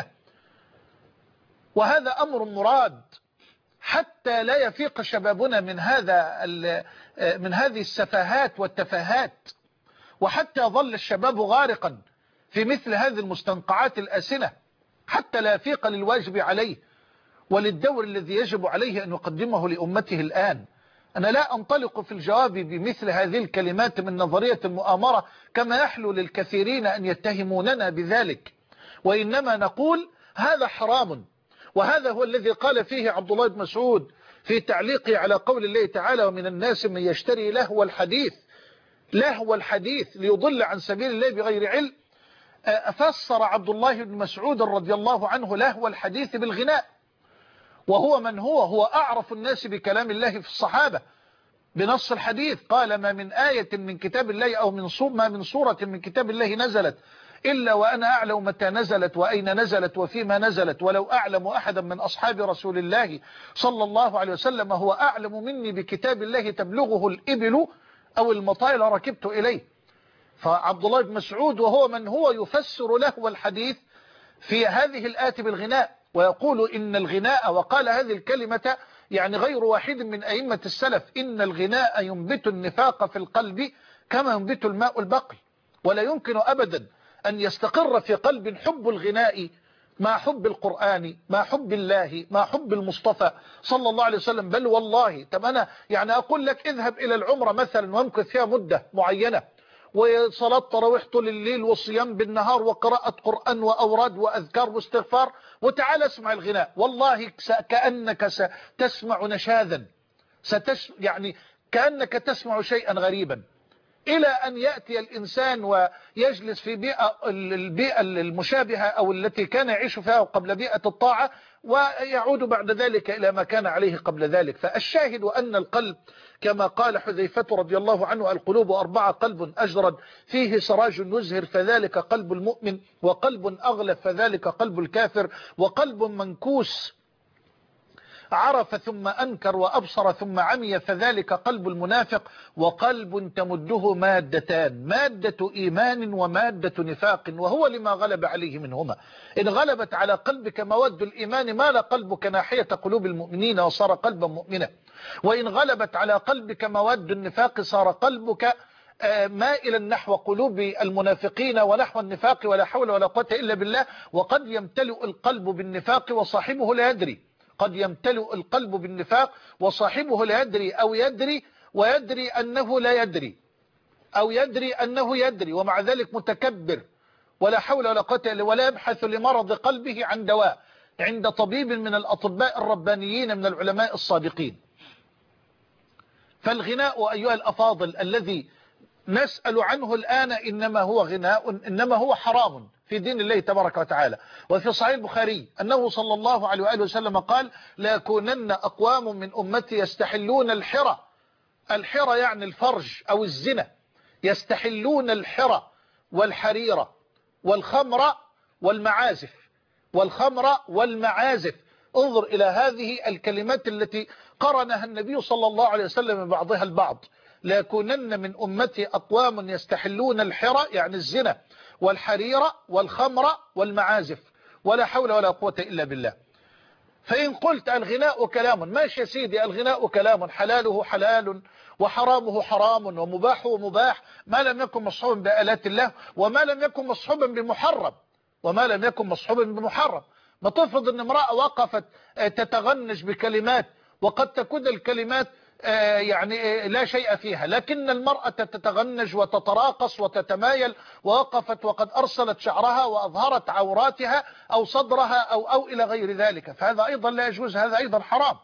وهذا أمر مراد حتى لا يفيق شبابنا من هذا من هذه السفاهات والتفاهات، وحتى يظل الشباب غارقا في مثل هذه المستنقعات الآسنة، حتى لا يفيق للواجب عليه وللدور الذي يجب عليه أن يقدمه لأمته الآن. أنا لا أنطلق في الجواب بمثل هذه الكلمات من نظرية المؤامرة كما يحلو للكثيرين أن يتهموننا بذلك، وإنما نقول هذا حرام، وهذا هو الذي قال فيه عبد الله بن مسعود في تعليقه على قول الله تعالى: ومن الناس من يشتري لهو الحديث لهو الحديث ليضل عن سبيل الله بغير علم. فسر عبد الله بن مسعود رضي الله عنه لهو الحديث بالغناء، وهو من هو هو أعرف الناس بكلام الله في الصحابة بنص الحديث، قال: ما من آية من كتاب الله أو من صور ما من سورة من كتاب الله نزلت إلا وأنا أعلم متى نزلت وأين نزلت وفيما نزلت، ولو أعلم أحدا من أصحاب رسول الله صلى الله عليه وسلم هو أعلم مني بكتاب الله تبلغه الإبل أو المطايا لركبت إليه. فعبد الله بن مسعود وهو من هو يفسر لهو الحديث في هذه الآية بالغناء، ويقول إن الغناء، وقال هذه الكلمة يعني غير واحد من أئمة السلف: إن الغناء ينبت النفاق في القلب كما ينبت الماء البقل. ولا يمكن أبدا أن يستقر في قلب حب الغناء مع حب القرآن مع حب الله مع حب المصطفى صلى الله عليه وسلم. بل والله طب أنا يعني أقول لك اذهب إلى العمرة مثلا وامكث فيها مدة معينة وصلاة تراويح طول الليل وصيام بالنهار وقراءة قرآن وأوراد وأذكار واستغفار، وتعال اسمع الغناء، والله كأنك ستسمع نشاذا ستش يعني كأنك تسمع شيئا غريبا. إلى أن يأتي الإنسان ويجلس في بيئة البيئة المشابهة أو التي كان يعيش فيها قبل بيئة الطاعة، ويعود بعد ذلك إلى ما كان عليه قبل ذلك. فالشاهد أن القلب كما قال حذيفة رضي الله عنه: القلوب أربعة، قلب أجرد فيه سراج يزهر فذلك قلب المؤمن، وقلب أغلف فذلك قلب الكافر، وقلب منكوس عرف ثم أنكر وأبصر ثم عمي فذلك قلب المنافق، وقلب تمده مادتان، مادة إيمان ومادة نفاق، وهو لما غلب عليه منهما. إن غلبت على قلبك مواد الإيمان مال قلبك ناحية قلوب المؤمنين وصار قلبا مؤمنا، وإن غلبت على قلبك مواد النفاق صار قلبك مائلا نحو قلوب المنافقين ونحو النفاق، ولا حول ولا قوة إلا بالله. وقد يمتلئ القلب بالنفاق وصاحبه لا يدري، قد يمتلئ القلب بالنفاق وصاحبه لا يدري، أو يدري ويدري أنه لا يدري، أو يدري أنه يدري ومع ذلك متكبر ولا حول ولا قوة إلا بالله، ولا يبحث لمرض قلبه عن دواء عند طبيب من الأطباء الربانيين من العلماء الصادقين. فالغناء أيها الأفاضل الذي نسأل عنه الآن إنما هو غناء، إنما هو حرام في دين الله تبارك وتعالى. وفي صحيح البخاري أنه صلى الله عليه وآله وسلم قال: لا يكونن أقوام من أمتي يستحلون الحرى، الحرى يعني الفرج أو الزنا، يستحلون الحرى والحريرة والخمر والمعازف، والخمر والمعازف. انظر إلى هذه الكلمات التي قرنها النبي صلى الله عليه وسلم من بعضها البعض. لا يكونن من أمتي أقوام يستحلون الحرى يعني الزنا والحريرة والخمر والمعازف، ولا حول ولا قوة إلا بالله. فإن قلت الغناء كلام، ماشي يا سيدي، الغناء كلام، حلاله حلال وحرامه حرام ومباحه مباح، ما لم يكن مصحوبا بآلات الله، وما لم يكن مصحوبا بمحرم، وما لم يكن مصحوبا بمحرم. ما تفرض ان امرأة وقفت تتغنج بكلمات، وقد تكون الكلمات يعني لا شيء فيها، لكن المرأة تتغنج وتتراقص وتتمايل، ووقفت وقد أرسلت شعرها وأظهرت عوراتها أو صدرها أو أو إلى غير ذلك، فهذا أيضا لا يجوز، هذا أيضا حرام.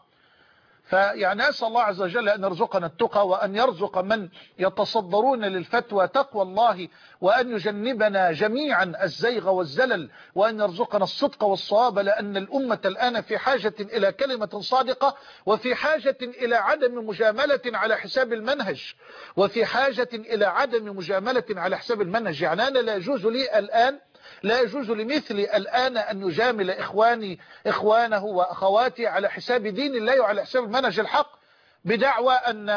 فيعني أسأل الله عز وجل أن يرزقنا التقى، وأن يرزق من يتصدرون للفتوى تقوى الله، وأن يجنبنا جميعا الزيغ والزلل، وأن يرزقنا الصدق والصواب، لأن الأمة الآن في حاجة إلى كلمة صادقة، وفي حاجة إلى عدم مجاملة على حساب المنهج، وفي حاجة إلى عدم مجاملة على حساب المنهج. يعني أنا لا يجوز لي الآن لا يجوز لمثلي الآن أن يجامل إخواني إخوانه وأخواتي على حساب دين الله وعلى حساب المنهج الحق، بدعوى أن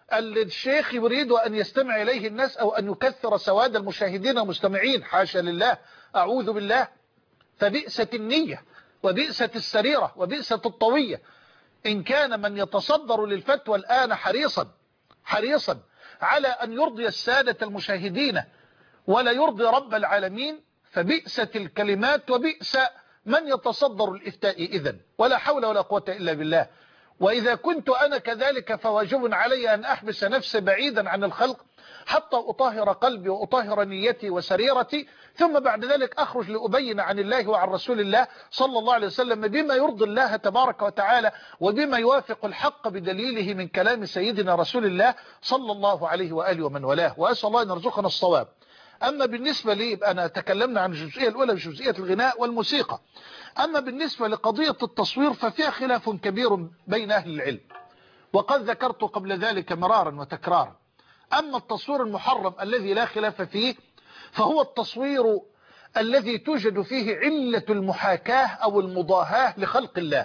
الشيخ يريد أن يستمع إليه الناس أو أن يكثر سواد المشاهدين والمستمعين. حاشا لله، أعوذ بالله. فبئست النية وبئست السريرة وبئست الطوية. إن كان من يتصدر للفتوى الآن حريصا حريصا على أن يرضي السادة المشاهدين ولا يرضي رب العالمين، فبئست الكلمات وبئس من يتصدر الإفتاء إذن، ولا حول ولا قوة إلا بالله. وإذا كنت أنا كذلك فواجب علي أن أحبس نفسي بعيدا عن الخلق حتى أطهر قلبي وأطهر نيتي وسريرتي، ثم بعد ذلك أخرج لأبين عن الله وعن رسول الله صلى الله عليه وسلم بما يرضي الله تبارك وتعالى، وبما يوافق الحق بدليله من كلام سيدنا رسول الله صلى الله عليه وآله ومن والاه. وأسأل الله أن يرزقنا الصواب. أما بالنسبة لي، أنا تكلمنا عن الجزئية الأولى بجزئية الغناء والموسيقى. أما بالنسبة لقضية التصوير ففيها خلاف كبير بين أهل العلم، وقد ذكرت قبل ذلك مرارا وتكرارا. أما التصوير المحرم الذي لا خلاف فيه فهو التصوير الذي توجد فيه علة المحاكاة أو المضاهاة لخلق الله.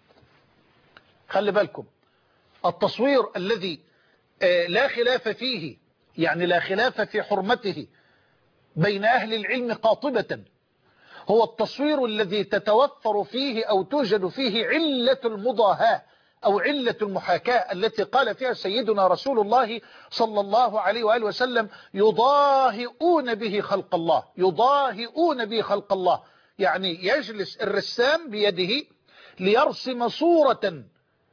خلي بالكم، التصوير الذي لا خلاف فيه، يعني لا خلاف في حرمته بين أهل العلم قاطبة، هو التصوير الذي تتوفر فيه أو توجد فيه علة المضاهاة أو علة المحاكاة التي قال فيها سيدنا رسول الله صلى الله عليه وآله وسلم: يضاهئون به خلق الله، يضاهئون به خلق الله. يعني يجلس الرسام بيده ليرسم صورة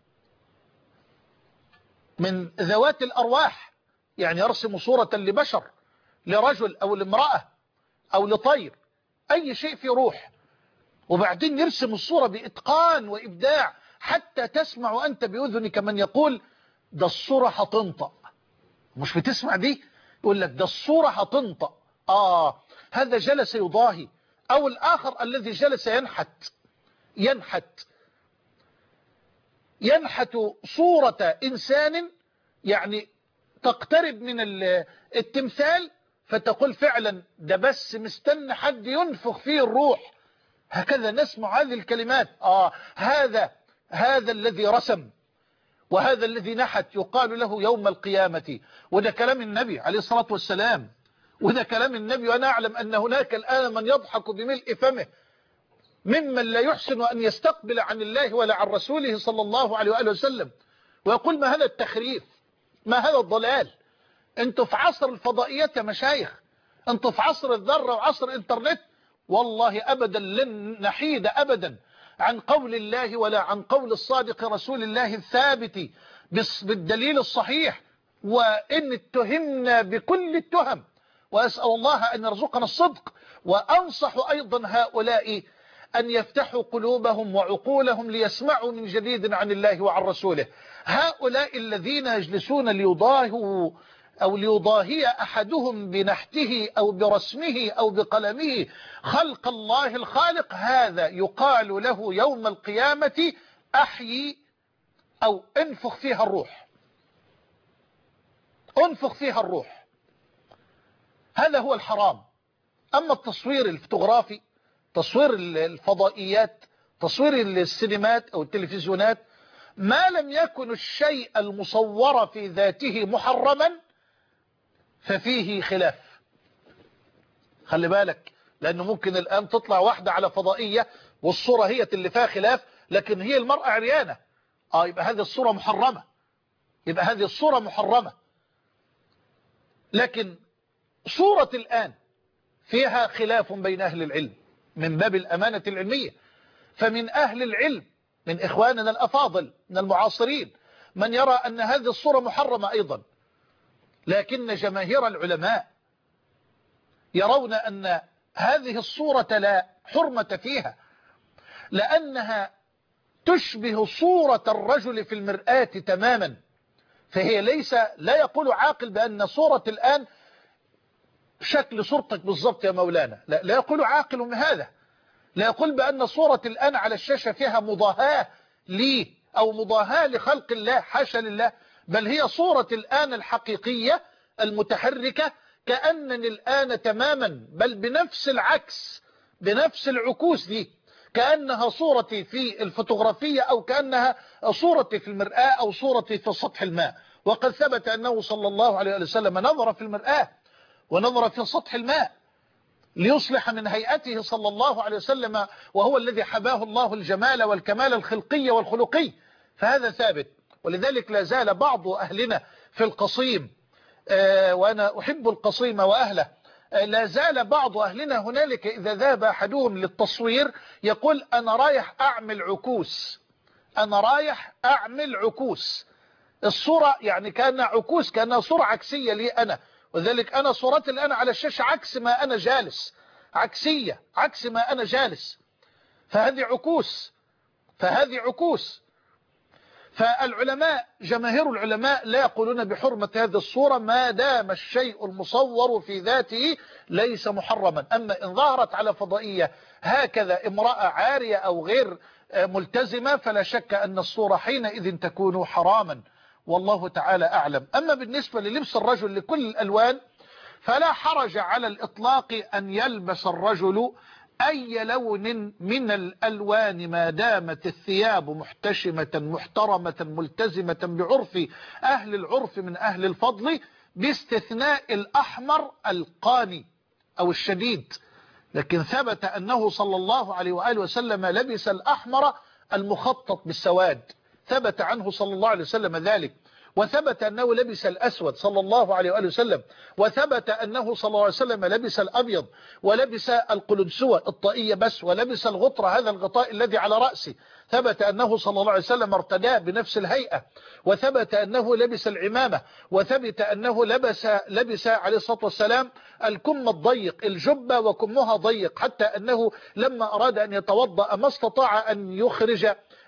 من ذوات الأرواح، يعني يرسم صورة لبشر، لرجل أو لامرأة أو لطير، أي شيء في روح، وبعدين يرسم الصورة بإتقان وإبداع حتى تسمع أنت بأذنك من يقول: ده الصورة هتنطق. مش بتسمع دي؟ يقول لك ده الصورة هتنطق. آه هذا جلس يضاهي. أو الآخر الذي جلس ينحت ينحت ينحت صورة إنسان يعني تقترب من التمثال، فتقول فعلا ده بس مستنى حد ينفخ فيه الروح. هكذا نسمع هذه الكلمات. آه هذا هذا الذي رسم وهذا الذي نحت يقال له يوم القيامة. وده كلام النبي عليه الصلاة والسلام، وده كلام النبي. وأنا أعلم أن هناك الآن من يضحك بملء فمه ممن لا يحسن أن يستقبل عن الله ولا عن رسوله صلى الله عليه وآله وسلم، ويقول ما هذا التخريف، ما هذا الضلال. انتوا في عصر الفضائيات يا مشايخ، انتوا في عصر الذرة وعصر الانترنت. والله أبدا لن نحيد أبدا عن قول الله ولا عن قول الصادق رسول الله الثابت بالدليل الصحيح، وإن اتهمنا بكل التهم، وأسأل الله أن يرزقنا الصدق. وأنصح أيضا هؤلاء أن يفتحوا قلوبهم وعقولهم ليسمعوا من جديد عن الله وعن رسوله. هؤلاء الذين يجلسون ليضاهوا أو ليضاهي أحدهم بنحته أو برسمه أو بقلمه خلق الله الخالق، هذا يقال له يوم القيامة أحيي أو انفخ فيها الروح، انفخ فيها الروح. هذا هو الحرام. أما التصوير الفوتوغرافي، تصوير الفضائيات، تصوير السينمات أو التلفزيونات، ما لم يكن الشيء المصور في ذاته محرما ففيه خلاف. خلي بالك، لأنه ممكن الآن تطلع واحدة على فضائية والصورة هي اللي فيها خلاف، لكن هي المرأة عريانة. آه يبقى هذه الصورة محرمة، يبقى هذه الصورة محرمة. لكن صورة الآن فيها خلاف بين أهل العلم من باب الأمانة العلمية. فمن أهل العلم من إخواننا الأفاضل من المعاصرين من يرى أن هذه الصورة محرمة أيضا، لكن جماهير العلماء يرون أن هذه الصورة لا حرمة فيها، لأنها تشبه صورة الرجل في المرآة تماما. فهي ليس لا يقول عاقل بأن صورة الآن شكل صورتك بالضبط يا مولانا، لا, لا يقول عاقل بهذا. لا يقول بأن صورة الآن على الشاشة فيها مضاهاة لي أو مضاهاة لخلق الله، حاشا لله، بل هي صورة الآن الحقيقية المتحركة كأنني الآن تماما، بل بنفس العكس، بنفس العكوس دي، كأنها صورتي في الفوتوغرافية أو كأنها صورتي في المرآة أو صورتي في سطح الماء. وقد ثبت أنه صلى الله عليه وسلم نظر في المرآة ونظر في سطح الماء ليصلح من هيئته صلى الله عليه وسلم، وهو الذي حباه الله الجمال والكمال الخلقي والخلقي. فهذا ثابت. ولذلك لا زال بعض أهلنا في القصيم، آه وأنا أحب القصيم وأهله، آه لا زال بعض أهلنا هنالك إذا ذهب أحدهم للتصوير يقول أنا رايح أعمل عكوس، أنا رايح أعمل عكوس. الصورة يعني كأنها عكوس، كأنها صورة عكسية لي أنا. وذلك أنا صورتي الآن على الشاشة عكس ما أنا جالس، عكسية عكس ما أنا جالس. فهذه عكوس، فهذه عكوس. فالعلماء جماهير العلماء لا يقولون بحرمة هذه الصورة ما دام الشيء المصور في ذاته ليس محرما. أما إن ظهرت على فضائية هكذا امرأة عارية أو غير ملتزمة فلا شك أن الصورة حينئذ تكون حراما، والله تعالى أعلم. أما بالنسبة للبس الرجل لكل الألوان فلا حرج على الإطلاق أن يلبس الرجل أي لون من الألوان ما دامت الثياب محتشمة محترمة ملتزمة بعرف أهل العرف من أهل الفضل، باستثناء الأحمر القاني أو الشديد. لكن ثبت أنه صلى الله عليه وآله وسلم لبس الأحمر المخطط بالسواد، ثبت عنه صلى الله عليه وسلم ذلك. وثبت أنه لبس الأسود صلى الله عليه وآله وسلم، وثبت أنه صلى الله عليه وسلم لبس الأبيض، ولبس القلنسوة الطائية بس، ولبس الغطرة هذا الغطاء الذي على رأسه، ثبت أنه صلى الله عليه وسلم ارتداه بنفس الهيئة، وثبت أنه لبس العمامة، وثبت أنه لبس لبس عليه الصلاة والسلام الكم الضيق، الجبة وكمها ضيق، حتى أنه لما أراد أن يتوضأ ما استطاع أن يخرج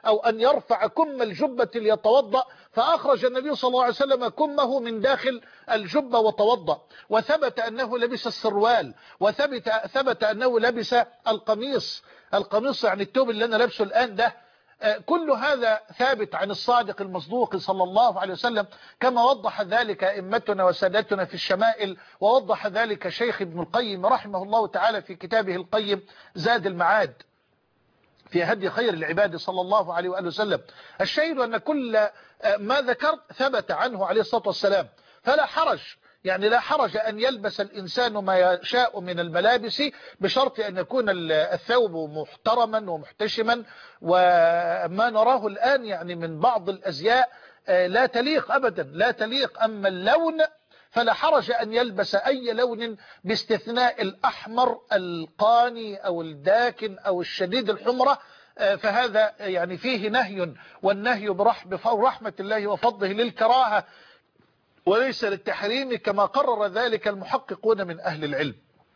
أو أن يرفع كم الجبة ليتوضأ، فأخرج النبي صلى الله عليه وسلم كمه من داخل الجبة وتوضأ، وثبت أنه لبس السروال، وثبت ثبت أنه لبس القميص القميص يعني الثوب اللي أنا لابسه الآن ده. كل هذا ثابت عن الصادق المصدوق صلى الله عليه وسلم، كما وضح ذلك أئمتنا وسادتنا في الشمائل، ووضح ذلك شيخ ابن القيم رحمه الله تعالى في كتابه القيم زاد المعاد في هدي خير العباد صلى الله عليه وآله وسلم. الشيء أن كل ما ذكرت ثبت عنه عليه الصلاة والسلام، فلا حرج يعني لا حرج أن يلبس الإنسان ما يشاء من الملابس بشرط أن يكون الثوب محترما ومحتشما. وما نراه الآن يعني من بعض الأزياء لا تليق أبدا، لا تليق. أما اللون فلا حرج أن يلبس أي لون باستثناء الأحمر القاني أو الداكن أو الشديد الحمرة، فهذا يعني فيه نهي، والنهي برحمة الله وفضله للكراهة وليس للتحريم كما قرر ذلك المحققون من أهل العلم.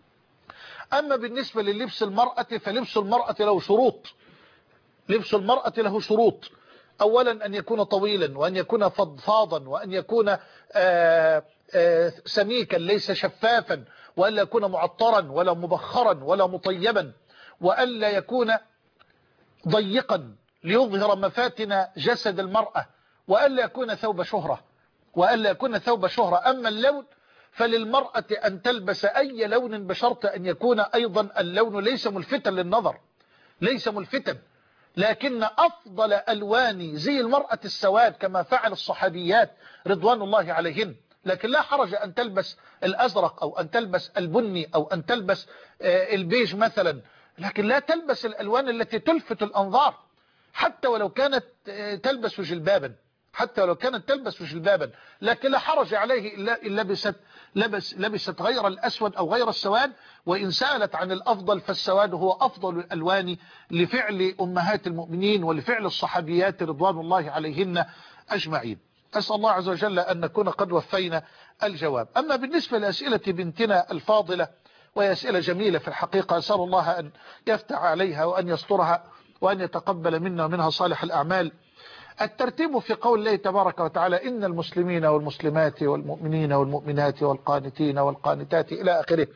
أما بالنسبة للبس المرأة فلبس المرأة له شروط، لبس المرأة له شروط. أولا أن يكون طويلا، وأن يكون فضفاضا، وأن يكون آآ آآ سميكا ليس شفافا، وأن لا يكون معطرا ولا مبخرا ولا مطيبا، وأن لا يكون ضيقا ليظهر مفاتن جسد المرأة، وأن لا يكون ثوب شهرة وأن لا يكون ثوب شهرة. أما اللون فللمرأة أن تلبس أي لون بشرط أن يكون أيضا اللون ليس ملفتا للنظر، ليس ملفتا، لكن أفضل ألوان زي المرأة السواد كما فعل الصحابيات رضوان الله عليهن. لكن لا حرج أن تلبس الأزرق أو أن تلبس البني أو أن تلبس البيج مثلا، لكن لا تلبس الألوان التي تلفت الأنظار، حتى ولو كانت تلبس جلبابا حتى ولو كانت تلبس جلبابا لكن لا حرج عليه إلا إن لبست, لبس لبست غير الأسود أو غير السواد. وإن سألت عن الأفضل فالسواد هو أفضل الألوان لفعل أمهات المؤمنين ولفعل الصحابيات رضوان الله عليهن أجمعين. أسأل الله عز وجل أن نكون قد وفينا الجواب. أما بالنسبة لأسئلة بنتنا الفاضلة، وهي أسئلة جميلة في الحقيقة، أسأل الله أن يفتح عليها وأن يسترها وأن يتقبل منا ومنها صالح الأعمال. الترتيب في قول الله تبارك وتعالى إن المسلمين والمسلمات والمؤمنين والمؤمنات والقانتين والقانتات إلى آخره،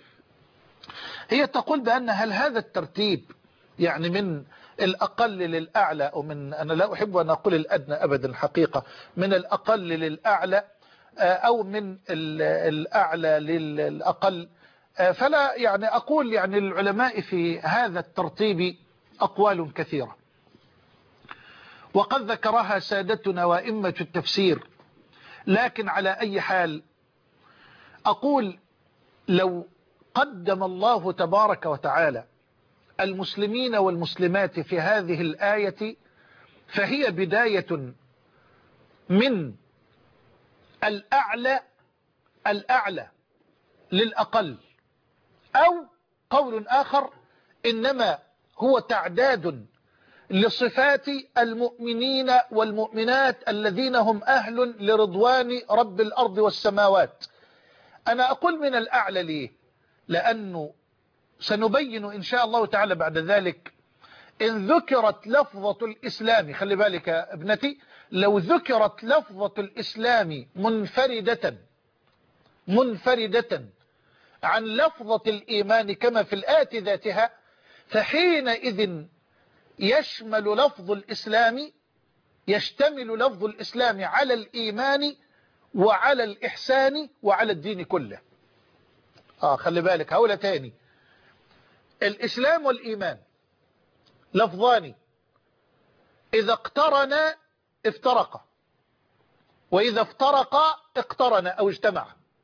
هي تقول بأن هل هذا الترتيب يعني من الأقل للأعلى، أو من أنا لا أحب أن أقول الأدنى أبدا حقيقة، من الأقل للأعلى أو من الأعلى للأقل. فلا يعني أقول يعني العلماء في هذا الترتيب أقوال كثيرة، وقد ذكرها سادتنا وإمة التفسير. لكن على أي حال أقول لو قدم الله تبارك وتعالى المسلمين والمسلمات في هذه الآية فهي بداية من الأعلى الأعلى للأقل، أو قول آخر إنما هو تعداد لصفات المؤمنين والمؤمنات الذين هم أهل لرضوان رب الأرض والسماوات. أنا أقول من الأعلى ليه؟ لأنه سنبين إن شاء الله تعالى بعد ذلك إن ذكرت لفظة الإسلام، خلي بالك يا ابنتي، لو ذكرت لفظة الإسلام منفردة منفردة عن لفظة الإيمان كما في الآية ذاتها، فحينئذ يشمل لفظ الإسلام يشتمل لفظ الإسلام على الإيمان وعلى الإحسان وعلى الدين كله. آه خلي بالك هقولها تاني، الإسلام والإيمان لفظان إذا اقترنا افترقا، وإذا افترقا اقترنا أو اجتمع.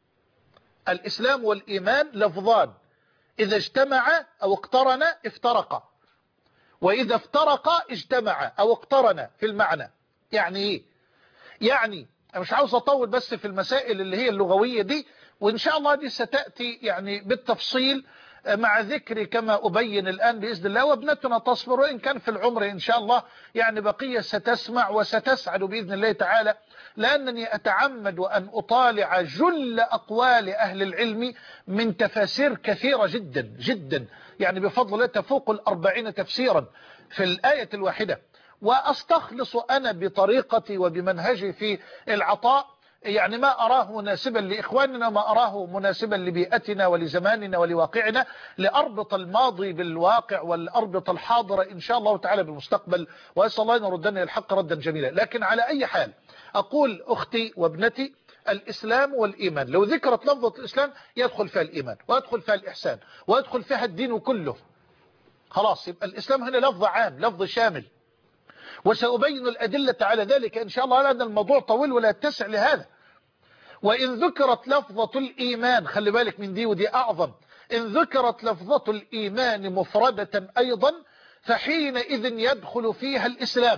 الإسلام والإيمان لفظان إذا اجتمع أو اقترن افترقا، وإذا افترقا اجتمع أو اقترن في المعنى. يعني إيه؟ يعني أنا مش عاوز أطول بس في المسائل اللي هي اللغوية دي، وإن شاء الله دي ستأتي يعني بالتفصيل مع ذكري كما أبين الآن بإذن الله. وابنتنا تصبر، وإن كان في العمر إن شاء الله يعني بقية ستسمع وستسعد بإذن الله تعالى، لأنني أتعمد وأن أطالع جل أقوال أهل العلم من تفاسير كثيرة جدا جدا، يعني بفضل الله تفوق الأربعين تفسيرا في الآية الواحدة. وأستخلص أنا بطريقتي وبمنهجي في العطاء يعني ما أراه مناسبا لإخواننا، ما أراه مناسبا لبيئتنا ولزماننا ولواقعنا، لأربط الماضي بالواقع والأربط الحاضر إن شاء الله تعالى بالمستقبل، وأسأل الله أن يردنا الحق ردا جميلا. لكن على أي حال أقول أختي وابنتي الإسلام والإيمان، لو ذكرت لفظة الإسلام يدخل فيها الإيمان ويدخل فيها الإحسان ويدخل فيها الدين كله. خلاص يبقى الإسلام هنا لفظ عام، لفظ شامل، وسأبين الأدلة على ذلك إن شاء الله، لأن الموضوع طويل ولا يتسع لهذا. وإن ذكرت لفظة الإيمان، خلي بالك من دي ودي أعظم، إن ذكرت لفظة الإيمان مفردة أيضا فحينئذ يدخل فيها الإسلام،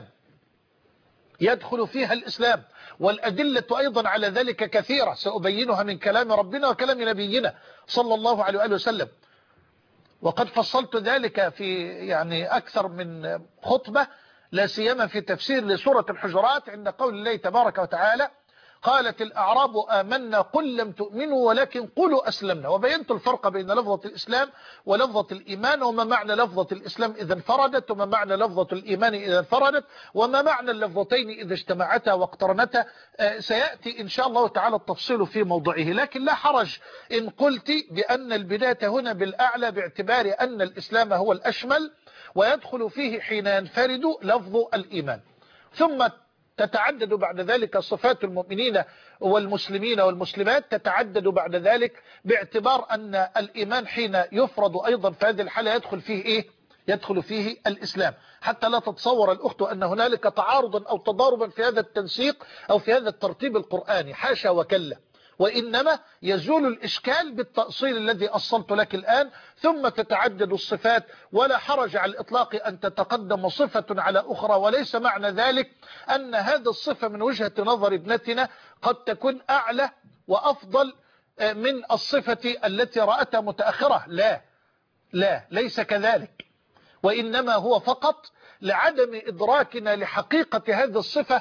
يدخل فيها الإسلام. والأدلة أيضا على ذلك كثيرة سأبينها من كلام ربنا وكلام نبينا صلى الله عليه وآله وسلم، وقد فصلت ذلك في يعني أكثر من خطبة، لا سيما في تفسير لسورة الحجرات عند قول الله تبارك وتعالى قالت الأعراب آمنا قل لم تؤمنوا ولكن قولوا أسلمنا. وبينت الفرق بين لفظة الإسلام ولفظة الإيمان، وما معنى لفظة الإسلام إذا انفردت، وما معنى لفظة الإيمان إذا انفردت، وما معنى اللفظتين إذا اجتمعتا واقترنتا. سيأتي إن شاء الله تعالى التفصيل في موضعه. لكن لا حرج إن قلت بأن البداية هنا بالأعلى، باعتبار أن الإسلام هو الأشمل ويدخل فيه حين ينفرد لفظ الإيمان، ثم تتعدد بعد ذلك صفات المؤمنين والمسلمين والمسلمات، تتعدد بعد ذلك باعتبار أن الإيمان حين يفرض أيضا في هذه الحالة يدخل فيه إيه؟ يدخل فيه الإسلام، حتى لا تتصور الأخت أن هنالك تعارضا أو تضاربا في هذا التنسيق أو في هذا الترتيب القرآني، حاشا وكلا، وإنما يزول الإشكال بالتأصيل الذي أصلت لك الآن، ثم تتعدد الصفات، ولا حرج على الإطلاق أن تتقدم صفة على أخرى، وليس معنى ذلك أن هذه الصفة من وجهة نظر ابنتنا قد تكون أعلى وأفضل من الصفة التي رأتها متأخرة. لا لا ليس كذلك، وإنما هو فقط لعدم إدراكنا لحقيقة هذه الصفة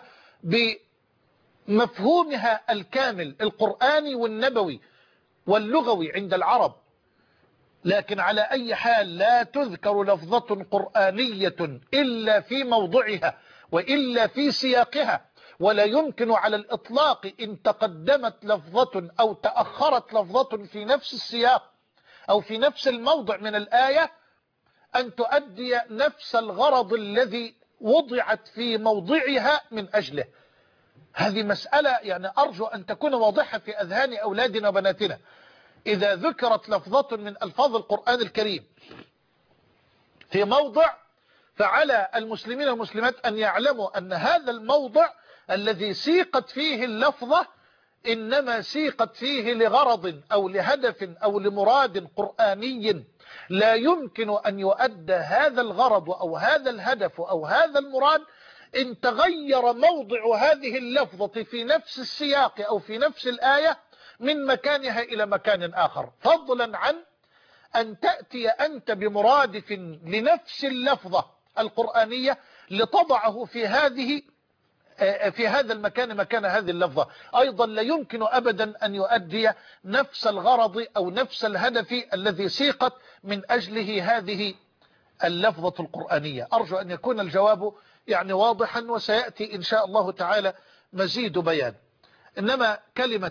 بمفهومها الكامل القرآني والنبوي واللغوي عند العرب. لكن على أي حال لا تذكر لفظة قرآنية إلا في موضعها وإلا في سياقها، ولا يمكن على الإطلاق إن تقدمت لفظة أو تأخرت لفظة في نفس السياق أو في نفس الموضع من الآية أن تؤدي نفس الغرض الذي وضعت في موضعها من أجله. هذه مسألة يعني أرجو أن تكون واضحة في أذهان أولادنا وبناتنا. إذا ذكرت لفظة من ألفاظ القرآن الكريم في موضع، فعلى المسلمين والمسلمات أن يعلموا أن هذا الموضع الذي سيقت فيه اللفظة إنما سيقت فيه لغرض أو لهدف أو لمراد قرآني، لا يمكن أن يؤدى هذا الغرض أو هذا الهدف أو هذا المراد إن تغير موضع هذه اللفظة في نفس السياق أو في نفس الآية من مكانها إلى مكان آخر، فضلا عن أن تأتي أنت بمرادف لنفس اللفظة القرآنية لتضعه في هذه في هذا المكان مكان هذه اللفظة. أيضا لا يمكن أبدا أن يؤدي نفس الغرض أو نفس الهدف الذي سيقت من أجله هذه اللفظة القرآنية. أرجو أن يكون الجواب يعني واضحا، وسيأتي إن شاء الله تعالى مزيد بيان. إنما كلمة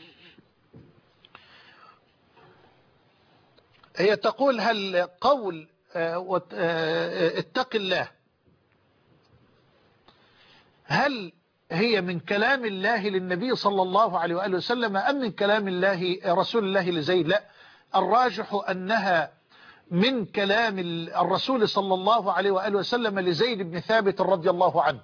هي تقول هل قول اتق الله هل هي من كلام الله للنبي صلى الله عليه وآله وسلم أم من كلام الله رسول الله لزيد؟ لا، الراجح أنها من كلام الرسول صلى الله عليه وآله وسلم لزيد بن ثابت رضي الله عنه.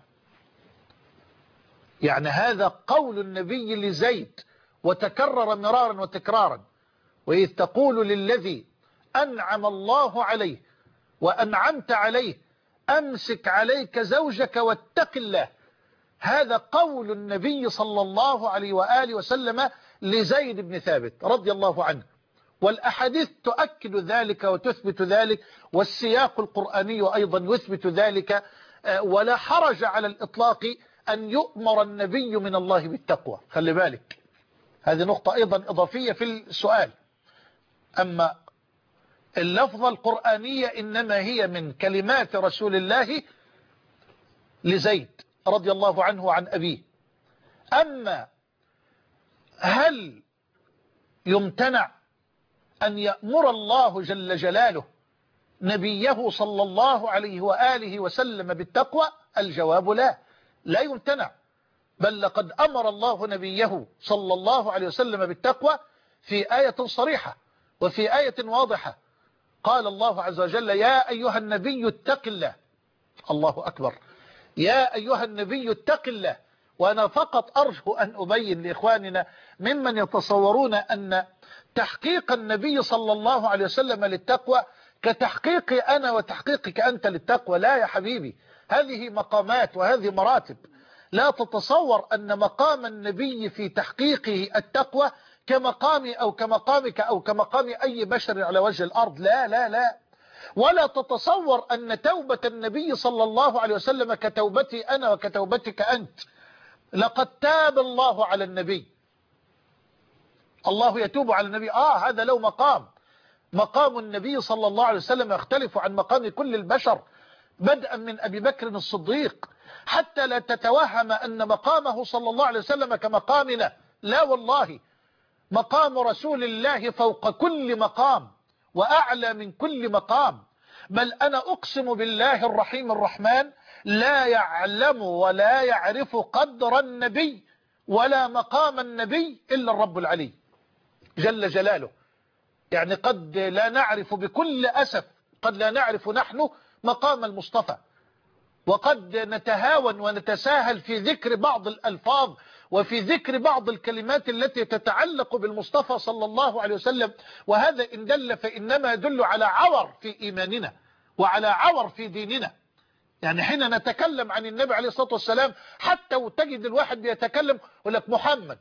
يعني هذا قول النبي لزيد وتكرر مرارا وتكرارا. وإذ تقول للذي أنعم الله عليه وأنعمت عليه أمسك عليك زوجك واتق الله، هذا قول النبي صلى الله عليه وآله وسلم لزيد بن ثابت رضي الله عنه، والأحاديث تؤكد ذلك وتثبت ذلك، والسياق القرآني أيضا يثبت ذلك. ولا حرج على الإطلاق أن يؤمر النبي من الله بالتقوى، خلي بالك هذه نقطة أيضا إضافية في السؤال. أما اللفظة القرآنية إنما هي من كلمات رسول الله لزيد رضي الله عنه عن أبيه. أما هل يمتنع أن يأمر الله جل جلاله نبيه صلى الله عليه وآله وسلم بالتقوى؟ الجواب لا، لا يمتنع، بل لقد أمر الله نبيه صلى الله عليه وسلم بالتقوى في آية صريحة وفي آية واضحة. قال الله عز وجل: يا أيها النبي اتق الله. الله أكبر، يا أيها النبي اتق الله. وأنا فقط أرجو أن أبين لإخواننا ممن يتصورون أن تحقيق النبي صلى الله عليه وسلم للتقوى كتحقيقي أنا وتحقيقك أنت للتقوى. لا يا حبيبي، هذه مقامات وهذه مراتب. لا تتصور أن مقام النبي في تحقيقه التقوى كمقامي أو كمقامك أو كمقام أي بشر على وجه الأرض. لا لا لا. ولا تتصور أن توبة النبي صلى الله عليه وسلم كتوبتي أنا وكتوبتك أنت. لقد تاب الله على النبي، الله يتوب على النبي. آه هذا له مقام. مقام النبي صلى الله عليه وسلم يختلف عن مقام كل البشر، بدءا من أبي بكر الصديق، حتى لا تتوهم أن مقامه صلى الله عليه وسلم كمقامنا. لا والله، مقام رسول الله فوق كل مقام وأعلى من كل مقام. بل أنا أقسم بالله الرحيم الرحمن لا يعلم ولا يعرف قدر النبي ولا مقام النبي إلا الرب العلي جل جلاله. يعني قد لا نعرف، بكل أسف قد لا نعرف نحن مقام المصطفى، وقد نتهاون ونتساهل في ذكر بعض الألفاظ وفي ذكر بعض الكلمات التي تتعلق بالمصطفى صلى الله عليه وسلم. وهذا إن دل فإنما يدل على عور في إيماننا وعلى عور في ديننا. يعني حين نتكلم عن النبي عليه الصلاة والسلام حتى وتجد الواحد بيتكلم يقول لك محمد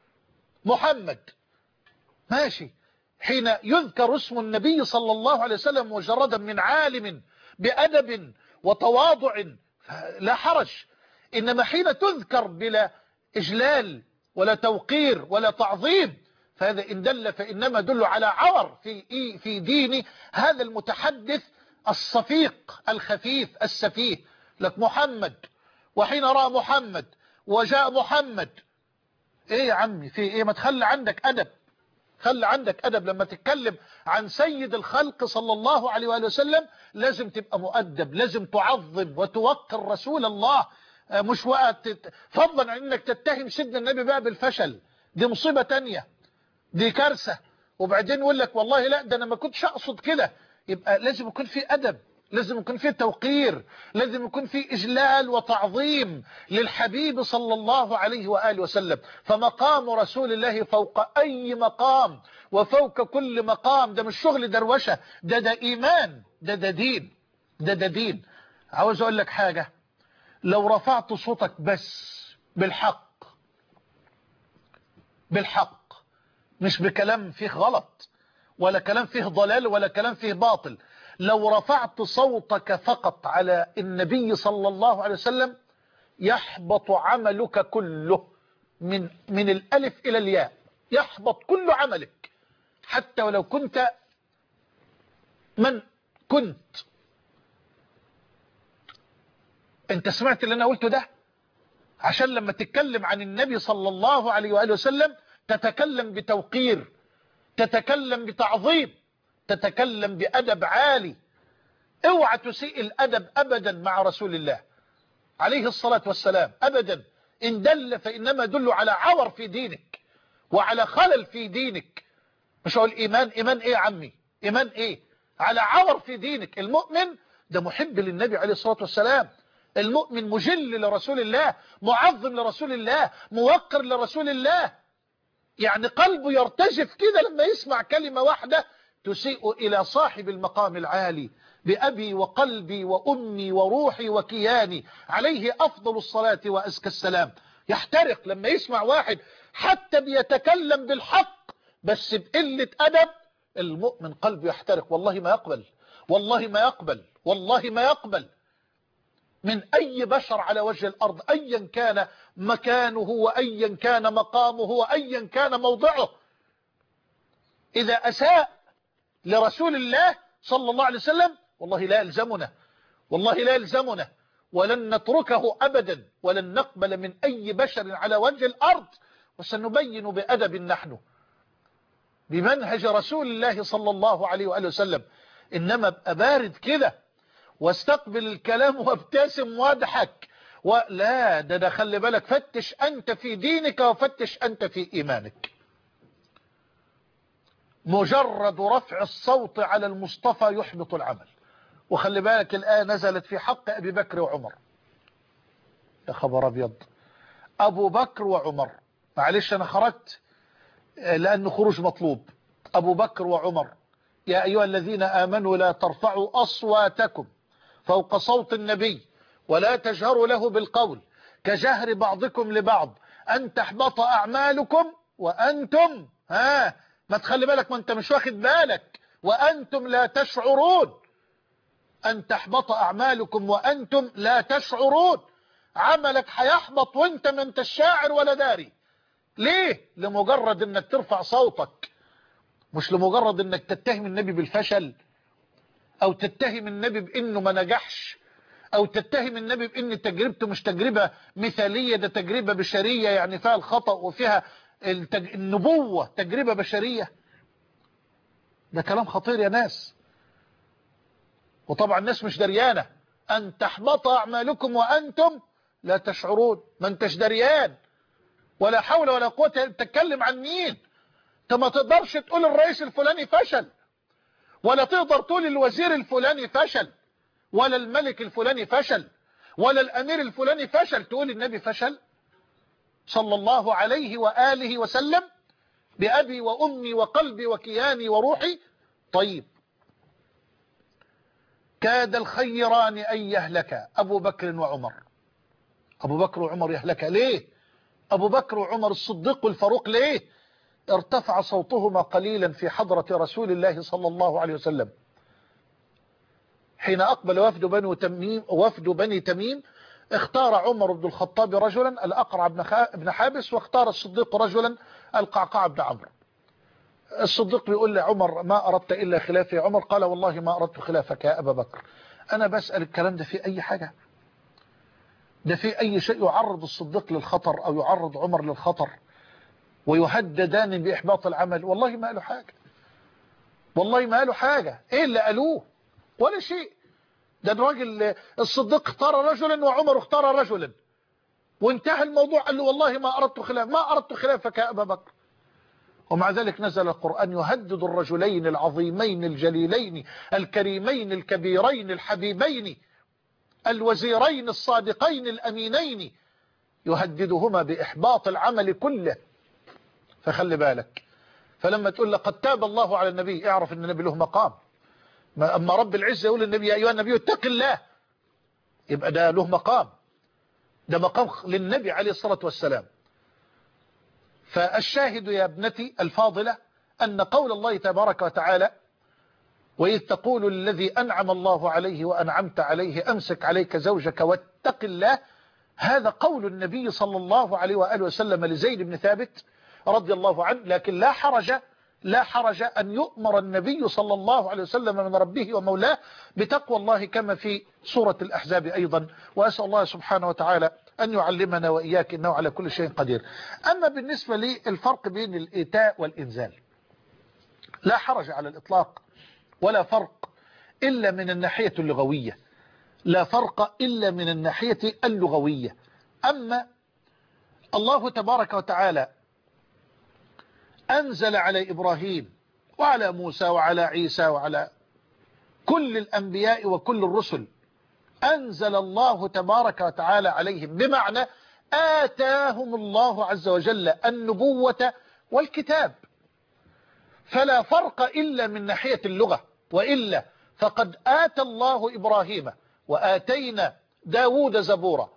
محمد ماشي. حين يذكر اسم النبي صلى الله عليه وسلم مجردا من عالم بأدب وتواضع لا حرج. إنما حين تذكر بلا إجلال ولا توقير ولا تعظيم فهذا إن دل فإنما دل على عور في في دين هذا المتحدث الصفيق الخفيف السفيه. لك محمد، وحين رأى محمد وجاء محمد. ايه يا عمي في ايه؟ ما تخلي عندك أدب، خلي عندك أدب. لما تتكلم عن سيد الخلق صلى الله عليه وآله وسلم لازم تبقى مؤدب، لازم تعظم وتوقر رسول الله. مش وقت فضلا عن انك تتهم سيدنا النبي بقى بالفشل، دي مصيبة تانية، دي كارثة. وبعدين يقول لك والله لا ده انا ما كنتش اقصد كده. يبقى لازم يكون في أدب، لازم يكون في توقير، لازم يكون في إجلال وتعظيم للحبيب صلى الله عليه وآله وسلم. فمقام رسول الله فوق أي مقام وفوق كل مقام. ده مش شغل دروشة، ده ده إيمان، ده ده دين، ده ده دين. عاوز أقول لك حاجة، لو رفعت صوتك بس بالحق بالحق مش بكلام فيه غلط ولا كلام فيه ضلال ولا كلام فيه باطل، لو رفعت صوتك فقط على النبي صلى الله عليه وسلم يحبط عملك كله من من الألف إلى الياء، يحبط كل عملك حتى ولو كنت من كنت. انت سمعت اللي انا قلته ده؟ عشان لما تتكلم عن النبي صلى الله عليه وآله وسلم تتكلم بتوقير، تتكلم بتعظيم، تتكلم بأدب عالي. اوعى تسيء الأدب أبدا مع رسول الله عليه الصلاة والسلام أبدا. إن دل فإنما دل على عور في دينك وعلى خلل في دينك. مش هقول إيمان، إيمان إيه يا عمي؟ إيمان إيه؟ على عور في دينك. المؤمن ده محب للنبي عليه الصلاة والسلام، المؤمن مجل لرسول الله، معظم لرسول الله، موقر لرسول الله. يعني قلبه يرتجف كده لما يسمع كلمة واحدة تسيء إلى صاحب المقام العالي. بأبي وقلبي وأمي وروحي وكياني عليه أفضل الصلاة وأزكى السلام. يحترق لما يسمع واحد حتى بيتكلم بالحق بس بقلة أدب. المؤمن قلبه يحترق، والله ما يقبل، والله ما يقبل، والله ما يقبل من أي بشر على وجه الأرض أيا كان مكانه وأيا كان مقامه وأيا كان موضعه. إذا أساء لرسول الله صلى الله عليه وسلم والله لا يلزمنا، والله لا يلزمنا، ولن نتركه أبدا، ولن نقبل من أي بشر على وجه الأرض، وسنبين بأدب نحن بمنهج رسول الله صلى الله عليه وآله وسلم. إنما ابقى بارد كده واستقبل الكلام وابتسم واضحك ولا ده ده خلي بالك، فتش أنت في دينك وفتش أنت في إيمانك. مجرد رفع الصوت على المصطفى يحبط العمل. وخلي بالك الآية نزلت في حق أبي بكر وعمر. يا خبر أبيض، أبو بكر وعمر، معلش أنا خرجت لأنه خروج مطلوب. أبو بكر وعمر: يا أيها الذين آمنوا لا ترفعوا أصواتكم فوق صوت النبي ولا تجهروا له بالقول كجهر بعضكم لبعض أن تحبط أعمالكم وأنتم ها ما تخلي بالك، ما أنت مش واخد بالك، وأنتم لا تشعرون. أن تحبط أعمالكم وأنتم لا تشعرون. عملك هيحبط وانت ما انت الشاعر ولا داري. ليه؟ لمجرد انك ترفع صوتك، مش لمجرد انك تتهم النبي بالفشل، او تتهم النبي بانه ما نجحش، او تتهم النبي بان تجربته مش تجربة مثالية، ده تجربة بشرية يعني فيها الخطأ وفيها التج... النبوة تجربة بشرية. ده كلام خطير يا ناس، وطبعا الناس مش دريانة. أن تحبط أعمالكم وأنتم لا تشعرون، ما انتش دريان ولا حول ولا قوة. تتكلم عن مين؟ انت ما تقدرش تقول الرئيس الفلاني فشل، ولا تقدر تقول الوزير الفلاني فشل، ولا الملك الفلاني فشل، ولا الأمير الفلاني فشل. تقول النبي فشل صلى الله عليه وآله وسلم بأبي وأمي وقلبي وكياني وروحي. طيب، كاد الخيران أن يهلك أبو بكر وعمر. أبو بكر وعمر يهلك ليه؟ أبو بكر وعمر الصديق والفاروق ليه؟ ارتفع صوتهما قليلا في حضرة رسول الله صلى الله عليه وسلم حين أقبل وفد بني تميم وفد بني تميم. اختار عمر بن الخطاب رجلا الأقرع بن حابس، واختار الصديق رجلا القعقاع بن عمرو. الصديق بيقول لعمر: ما أردت إلا خلافي؟ عمر قال: والله ما أردت خلافك يا أبا بكر. أنا بسأل الكلام ده في أي حاجة؟ ده في أي شيء يعرض الصديق للخطر أو يعرض عمر للخطر ويهددان بإحباط العمل؟ والله ما قالوا حاجة، والله ما قالوا حاجة. إيه اللي قالوه؟ ولا شيء. ده الراجل الصديق اختار رجلا وعمر اختار رجلا وانتهى الموضوع. قال له: والله ما أردت خلاف ما أردت خلافك يا أبا بكر. ومع ذلك نزل القرآن يهدد الرجلين العظيمين الجليلين الكريمين الكبيرين الحبيبين الوزيرين الصادقين الأمينين، يهددهما بإحباط العمل كله. فخلي بالك، فلما تقول لقد تاب الله على النبي، اعرف ان النبي له مقام. أما رب العزة يقول للنبي: يا أيها النبي اتق الله، يبقى ده له مقام، ده مقام للنبي عليه الصلاة والسلام. فالشاهد يا ابنتي الفاضلة أن قول الله تبارك وتعالى: وإذ تقول الذي أنعم الله عليه وأنعمت عليه أمسك عليك زوجك واتق الله، هذا قول النبي صلى الله عليه وآله وسلم لزيد بن ثابت رضي الله عنه. لكن لا حرج لا حرج أن يؤمر النبي صلى الله عليه وسلم من ربه ومولاه بتقوى الله كما في سورة الأحزاب أيضا. وأسأل الله سبحانه وتعالى أن يعلمنا وإياك إنه على كل شيء قدير. أما بالنسبة للفرق بين الإيتاء والإنزال، لا حرج على الإطلاق ولا فرق إلا من الناحية اللغوية، لا فرق إلا من الناحية اللغوية. أما الله تبارك وتعالى أنزل على إبراهيم وعلى موسى وعلى عيسى وعلى كل الأنبياء وكل الرسل، أنزل الله تبارك وتعالى عليهم، بمعنى آتاهم الله عز وجل النبوة والكتاب. فلا فرق إلا من ناحية اللغة، وإلا فقد آتى الله إبراهيم وآتينا داود زبورا،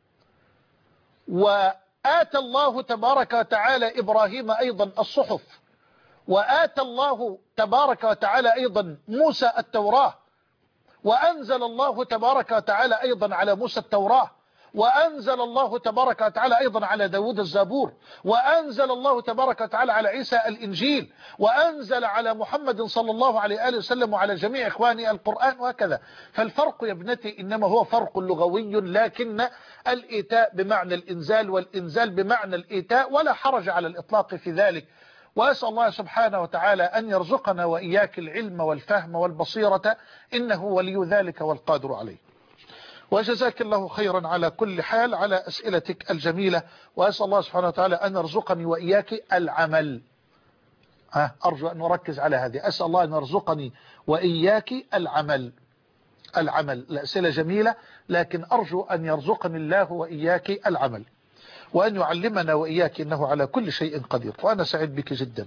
وآتى الله تبارك وتعالى إبراهيم أيضا الصحف، وآتى الله تبارك وتعالى أيضا موسى التوراة، وأنزل الله تبارك وتعالى أيضا على موسى التوراة، وأنزل الله تبارك وتعالى أيضا على داود الزبور، وأنزل الله تبارك وتعالى على عيسى الإنجيل، وأنزل على محمد صلى الله عليه وآله وسلم وعلى جميع إخواني القرآن، وهكذا. فالفرق يا ابنتي إنما هو فرق لغوي، لكن الإيتاء بمعنى الإنزال والإنزال بمعنى الإيتاء، ولا حرج على الإطلاق في ذلك. وأسأل الله سبحانه وتعالى أن يرزقنا وإياك العلم والفهم والبصيرة، إنه ولي ذلك والقادر عليه. وجزاك الله خيرا على كل حال على أسئلتك الجميلة، وأسأل الله سبحانه وتعالى أن يرزقني وإياك العمل. ها أرجو أن نركز على هذه، أسأل الله أن يرزقني وإياك العمل. العمل الأسئلة جميلة، لكن أرجو أن يرزقني الله وإياك العمل، وأن يعلمنا وإياك إنه على كل شيء قدير. وأنا سعيد بك جدا.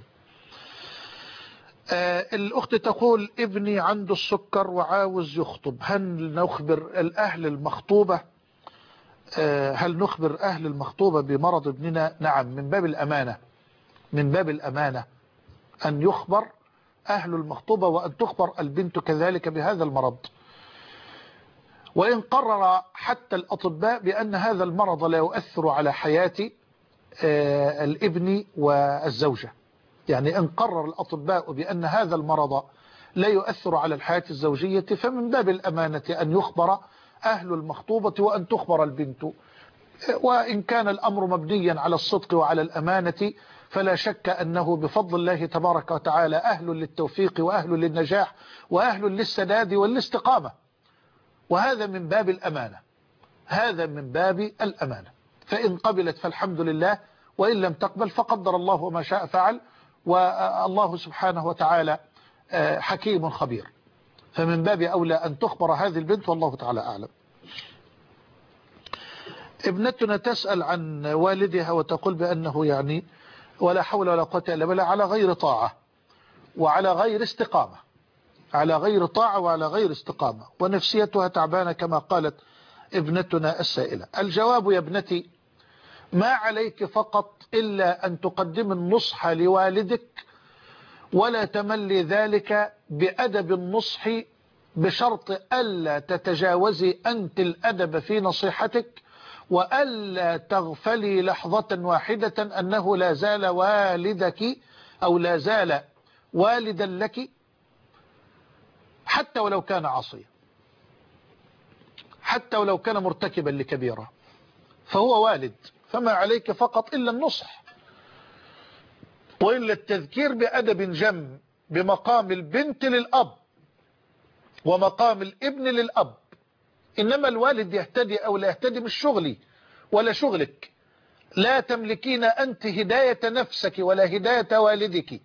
آه الأخت تقول ابني عنده السكر وعاوز يخطب، هل نخبر الأهل المخطوبة آه هل نخبر أهل المخطوبة بمرض ابننا؟ نعم، من باب الأمانة، من باب الأمانة أن يخبر أهل المخطوبة وأن تخبر البنت كذلك بهذا المرض. وإن قرر حتى الأطباء بأن هذا المرض لا يؤثر على حياة آه الابن والزوجة، يعني إن قرر الأطباء بأن هذا المرض لا يؤثر على الحياة الزوجية، فمن باب الأمانة أن يخبر أهل المخطوبة وأن تخبر البنت. وإن كان الأمر مبنيا على الصدق وعلى الأمانة، فلا شك أنه بفضل الله تبارك وتعالى أهل للتوفيق وأهل للنجاح وأهل للسداد والاستقامة، وهذا من باب الأمانة، هذا من باب الأمانة. فإن قبلت فالحمد لله، وإن لم تقبل فقدر الله وما شاء فعل، والله سبحانه وتعالى حكيم خبير. فمن باب أولى أن تخبر هذه البنت، والله تعالى أعلم. ابنتنا تسأل عن والدها وتقول بأنه يعني ولا حول ولا قوة إلا بالله على غير طاعة وعلى غير استقامة، على غير طاعة وعلى غير استقامة، ونفسيتها تعبانة كما قالت ابنتنا السائلة. الجواب يا ابنتي، ما عليك فقط إلا أن تقدم النصح لوالدك، ولا تملي ذلك بأدب النصح، بشرط ألا تتجاوزي أنت الأدب في نصيحتك، وألا تغفلي لحظة واحدة أنه لا زال والدك أو لا زال والدا لك، حتى ولو كان عاصيا، حتى ولو كان مرتكبا لكبيرة، فهو والد. فما عليك فقط إلا النصح، وإلا التذكير بأدب جم، بمقام البنت للأب ومقام الابن للأب. إنما الوالد يهتدي أو لا يهتدي مش شغلي ولا شغلك، لا تملكين أنت هداية نفسك ولا هداية والدك،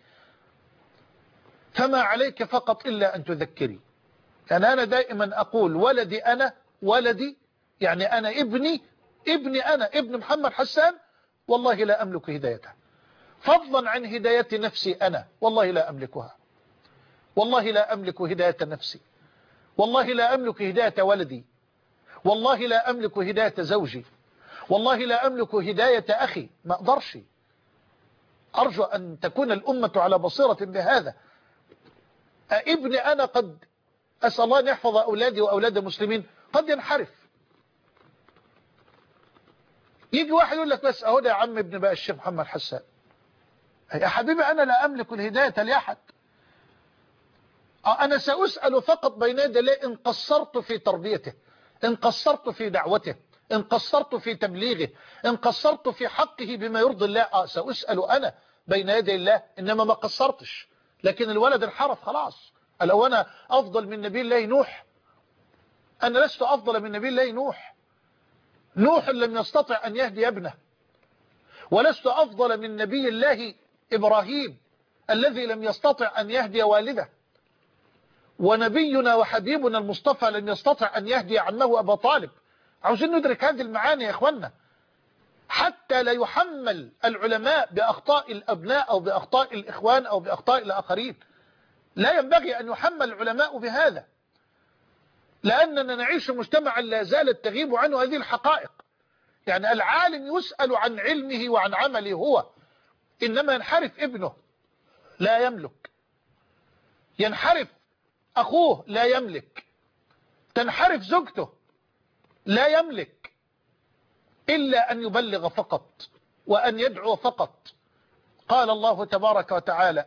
فما عليك فقط إلا أن تذكري. يعني أنا دائما أقول ولدي أنا، ولدي يعني أنا ابني، ابني أنا ابن محمد حسان، والله لا أملك هدايته، فضلا عن هداية نفسي أنا، والله لا أملكها، والله لا أملك هداية نفسي، والله لا أملك هداية ولدي، والله لا أملك هداية زوجي، والله لا أملك هداية أخي، ما أقدرش. أرجو أن تكون الأمة على بصيرة بهذا. ابني أنا قد أسأل الله أن يحفظ أولادي وأولاد المسلمين، قد ينحرف، يجي واحد يقول لك بس أهو ده يا عم ابن بقى الشيخ محمد حسان. يا حبيبي أنا لا أملك الهداية لأحد، أنا سأسأل فقط بين يدي الله إن قصرت في تربيته، إن قصرت في دعوته، إن قصرت في تبليغه، إن قصرت في حقه بما يرضي الله، آه سأسأل أنا بين يدي الله، إنما ما قصرتش. لكن الولد انحرف خلاص. لو أنا أفضل من نبي الله نوح، أنا لست أفضل من نبي الله نوح. نوح لم يستطع أن يهدي ابنه، ولست أفضل من نبي الله إبراهيم الذي لم يستطع أن يهدي والده، ونبينا وحبيبنا المصطفى لم يستطع أن يهدي عمه أبا طالب. عاوزين ندرك هذه المعاني يا إخوانا، حتى لا يحمل العلماء بأخطاء الأبناء أو بأخطاء الإخوان أو بأخطاء الآخرين. لا ينبغي أن يحمل العلماء بهذا، لأننا نعيش مجتمعا لا زالت تغيب عنه هذه الحقائق. يعني العالم يسأل عن علمه وعن عمله هو، إنما ينحرف ابنه لا يملك، ينحرف أخوه لا يملك، تنحرف زوجته لا يملك، إلا أن يبلغ فقط وأن يدعو فقط. قال الله تبارك وتعالى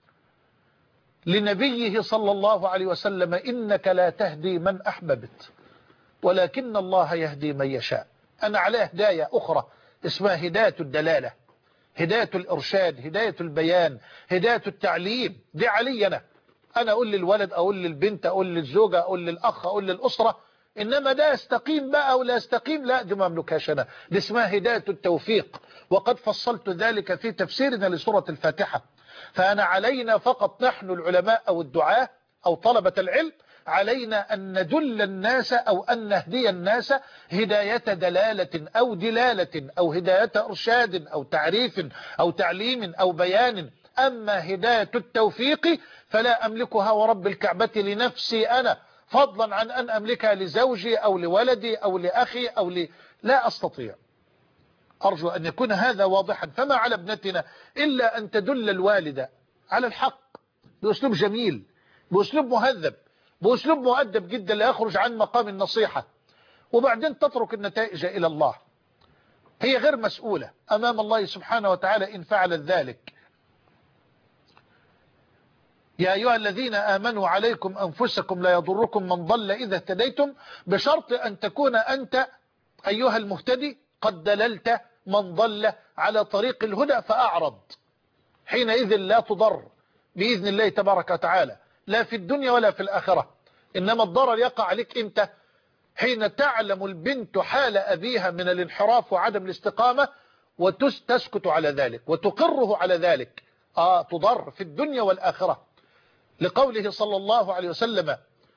لنبيه صلى الله عليه وسلم إنك لا تهدي من أحببت ولكن الله يهدي من يشاء. أنا على هداية أخرى اسمها هداية الدلالة، هداية الإرشاد، هداية البيان، هداية التعليم. دي علي أنا أنا أقول للولد، أقول للبنت، أقول للزوجة، أقول للأخ، أقول للأسرة. إنما ده يستقيم بقى ولا يستقيم، لا، دي ما أملكهاش أنا. دي اسمها هداية التوفيق، وقد فصلت ذلك في تفسيرنا لسورة الفاتحة. فأنا علينا فقط نحن العلماء أو الدعاة أو طلبة العلم علينا أن ندل الناس أو أن نهدي الناس هداية دلالة أو دلالة أو هداية إرشاد أو تعريف أو تعليم أو بيان. أما هداية التوفيق فلا أملكها ورب الكعبة لنفسي أنا، فضلا عن أن أملكها لزوجي أو لولدي أو لأخي أو ل... لا أستطيع. أرجو أن يكون هذا واضحا. فما على ابنتنا إلا أن تدل الوالدة على الحق بأسلوب جميل، بأسلوب مهذب، بأسلوب مؤدب جدا لا يخرج عن مقام النصيحة، وبعدين تترك النتائج إلى الله. هي غير مسؤولة أمام الله سبحانه وتعالى إن فعلت ذلك. يا أيها الذين آمنوا عليكم أنفسكم لا يضركم من ضل إذا اهتديتم، بشرط أن تكون أنت أيها المهتدي قد دللت من ضل على طريق الهدى فأعرض. حينئذ لا تضر بإذن الله تبارك وتعالى، لا في الدنيا ولا في الآخرة. إنما الضرر يقع عليك أنت حين تعلم البنت حال أبيها من الانحراف وعدم الاستقامة وتسكت على ذلك وتقره على ذلك. آه تضر في الدنيا والآخرة، لقوله صلى الله عليه وسلم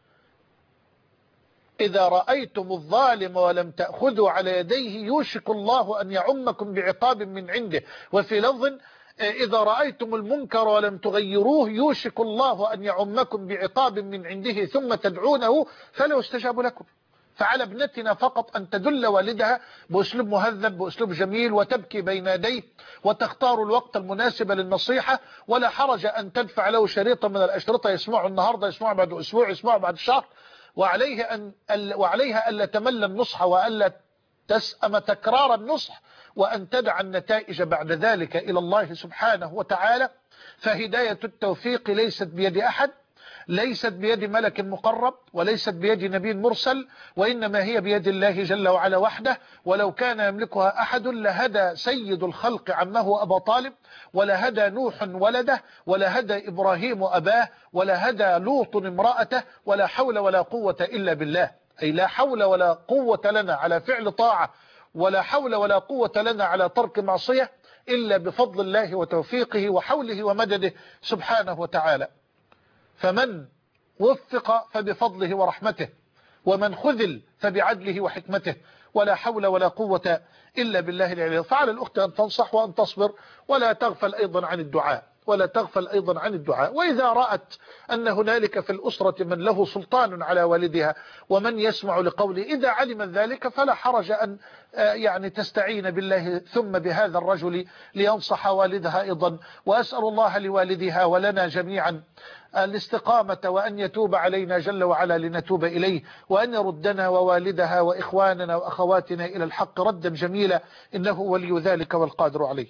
إذا رأيتم الظالم ولم تأخذوا على يديه يوشك الله أن يعمكم بعقاب من عنده. وفي لفظ إذا رأيتم المنكر ولم تغيروه يوشك الله أن يعمكم بعقاب من عنده ثم تدعونه فلا يستجاب لكم. فعلى ابنتنا فقط أن تدل والدها بأسلوب مهذب، بأسلوب جميل، وتبكي بين يديه وتختار الوقت المناسب للنصيحة. ولا حرج أن تدفع له شريطا من الأشرطة يسمعه النهاردة، يسمعه بعد أسبوع، يسمعه بعد شهر. وعليه أن وعليها ألا تمل النصح وألا تسأم تكرار النصح، وأن تدع النتائج بعد ذلك إلى الله سبحانه وتعالى. فهداية التوفيق ليست بيد أحد، ليست بيد ملك مقرب، وليست بيد نبي مرسل، وإنما هي بيد الله جل وعلا وحده. ولو كان يملكها أحد لهدى سيد الخلق عمه أبا طالب، ولهدى نوح ولده، ولهدى إبراهيم أباه، ولهدى لوط امرأته. ولا حول ولا قوة إلا بالله، أي لا حول ولا قوة لنا على فعل طاعة، ولا حول ولا قوة لنا على ترك معصية إلا بفضل الله وتوفيقه وحوله ومدده سبحانه وتعالى. فمن وفق فبفضله ورحمته، ومن خذل فبعدله وحكمته. ولا حول ولا قوة إلا بالله العلي. فعلى الأخت أن تنصح وأن تصبر، ولا تغفل أيضا عن الدعاء، ولا تغفل أيضا عن الدعاء. وإذا رأت أن هنالك في الأسرة من له سلطان على والدها ومن يسمع لقوله، إذا علمت ذلك فلا حرج أن يعني تستعين بالله ثم بهذا الرجل لينصح والدها أيضا. وأسأل الله لوالدها ولنا جميعا الاستقامة، وأن يتوب علينا جل وعلا لنتوب إليه، وأن يردنا ووالدها وإخواننا وأخواتنا إلى الحق ردا جميلا، إنه ولي ذلك والقادر عليه.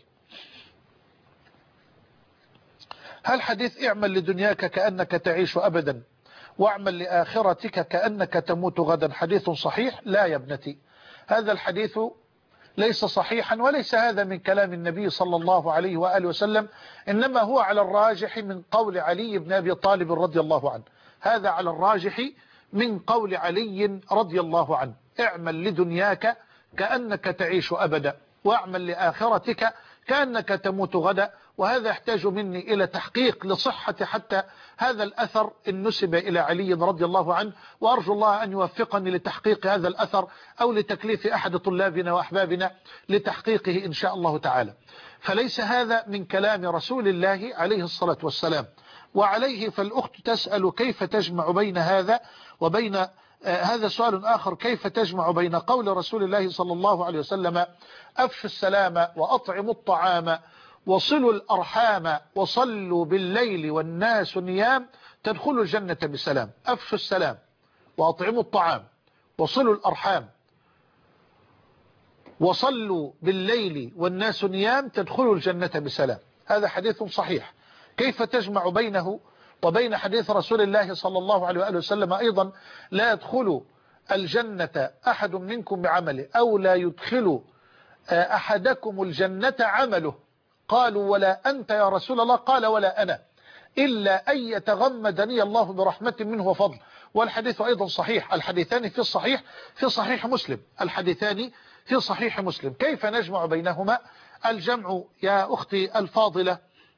هل حديث اعمل لدنياك كأنك تعيش أبدا واعمل لآخرتك كأنك تموت غدا حديث صحيح؟ لا يا ابنتي، هذا الحديث ليس صحيحا، وليس هذا من كلام النبي صلى الله عليه وآله وسلم، إنما هو على الراجح من قول علي بن أبي طالب رضي الله عنه. هذا على الراجح من قول علي رضي الله عنه: اعمل لدنياك كأنك تعيش أبدا واعمل لآخرتك كأنك تموت غدا. وهذا يحتاج مني إلى تحقيق لصحة حتى هذا الأثر إن نسب إلى علي رضي الله عنه، وأرجو الله أن يوفقني لتحقيق هذا الأثر أو لتكليف أحد طلابنا وأحبابنا لتحقيقه إن شاء الله تعالى. فليس هذا من كلام رسول الله عليه الصلاة والسلام. وعليه فالأخت تسأل كيف تجمع بين هذا وبين آه هذا سؤال آخر: كيف تجمع بين قول رسول الله صلى الله عليه وسلم أفشوا السلام وأطعموا الطعام وصلوا الأرحام وصلوا بالليل والناس نيام تدخلوا الجنة بسلام. أفشوا السلام وأطعموا الطعام وصلوا الأرحام وصلوا بالليل والناس نيام تدخلوا الجنة بسلام. هذا حديث صحيح. كيف تجمع بينه وبين حديث رسول الله صلى الله عليه وآله وسلم أيضا لا يدخل الجنة أحد منكم بعمله أو لا يدخل أحدكم الجنة عمله؟ قالوا ولا أنت يا رسول الله؟ قال ولا أنا، إلا أن يتغمدني الله برحمة منه وفضل. والحديث أيضا صحيح. الحديثان في الصحيح في صحيح مسلم الحديثان في صحيح مسلم. كيف نجمع بينهما؟ الجمع يا أختي الفاضلة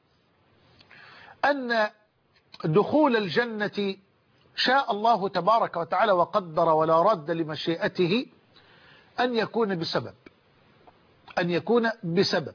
أن دخول الجنة شاء الله تبارك وتعالى وقدر ولا رد لمشيئته أن يكون بسبب أن يكون بسبب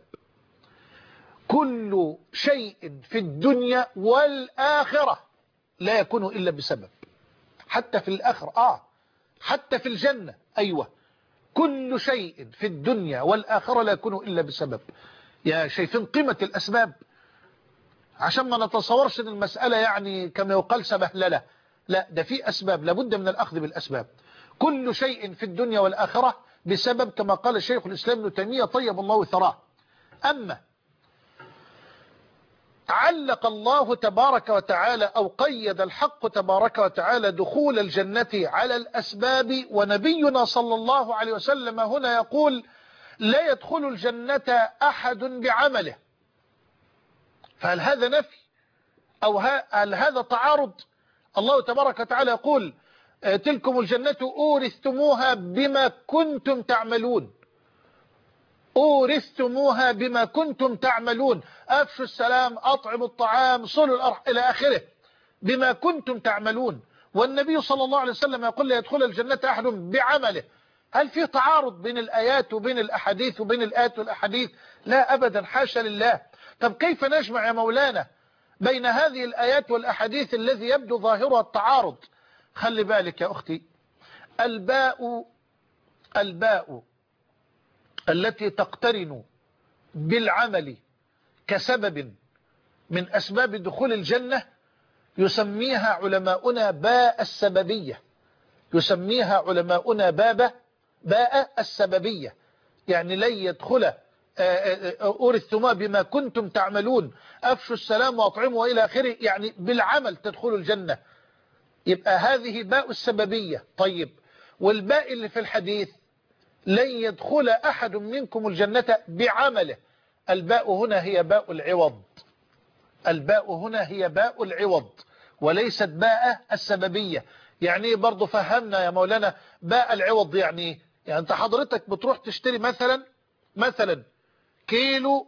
كل شيء في الدنيا والآخرة لا يكون إلا بسبب. حتى في الآخرة آه حتى في الجنة أيوة كل شيء في الدنيا والآخرة لا يكون إلا بسبب. يا شايفين قيمة الأسباب، عشان ما نتصورش ان المسألة يعني كما يقال سبهللة. لا، ده في أسباب، لابد من الأخذ بالأسباب. كل شيء في الدنيا والآخرة بسبب، كما قال الشيخ الإسلام ابن تيمية طيب الله ثراه. أما علق الله تبارك وتعالى أو قيد الحق تبارك وتعالى دخول الجنة على الأسباب، ونبينا صلى الله عليه وسلم هنا يقول لا يدخل الجنة أحد بعمله. فهل هذا نفي أو هل هذا تعارض؟ الله تبارك وتعالى يقول تلكم الجنة أورثتموها بما كنتم تعملون، أورثتموها بما كنتم تعملون، أفشوا السلام، أطعموا الطعام، صلوا الأرحام إلى آخره، بما كنتم تعملون. والنبي صلى الله عليه وسلم يقول لا يدخل الجنة أحد بعمله. هل في تعارض بين الآيات وبين الأحاديث وبين الآيات والأحاديث؟ لا أبدا، حاشا لله. طب كيف نجمع يا مولانا بين هذه الآيات والأحاديث الذي يبدو ظاهرها التعارض؟ خلي بالك يا أختي، الباء الباء التي تقترن بالعمل كسبب من أسباب دخول الجنة يسميها علماؤنا باء السببية، يسميها علماؤنا باب باء السببية. يعني لن يدخل أورثتما بما كنتم تعملون، أفشوا السلام وأطعموا إلى آخره، يعني بالعمل تدخلوا الجنة. يبقى هذه باء السببية. طيب، والباء اللي في الحديث لن يدخل أحد منكم الجنة بعمله، الباء هنا هي باء العوض، الباء هنا هي باء العوض وليست باء السببية. يعني برضو فهمنا يا مولانا باء العوض يعني يعني انت حضرتك بتروح تشتري مثلا مثلا كيلو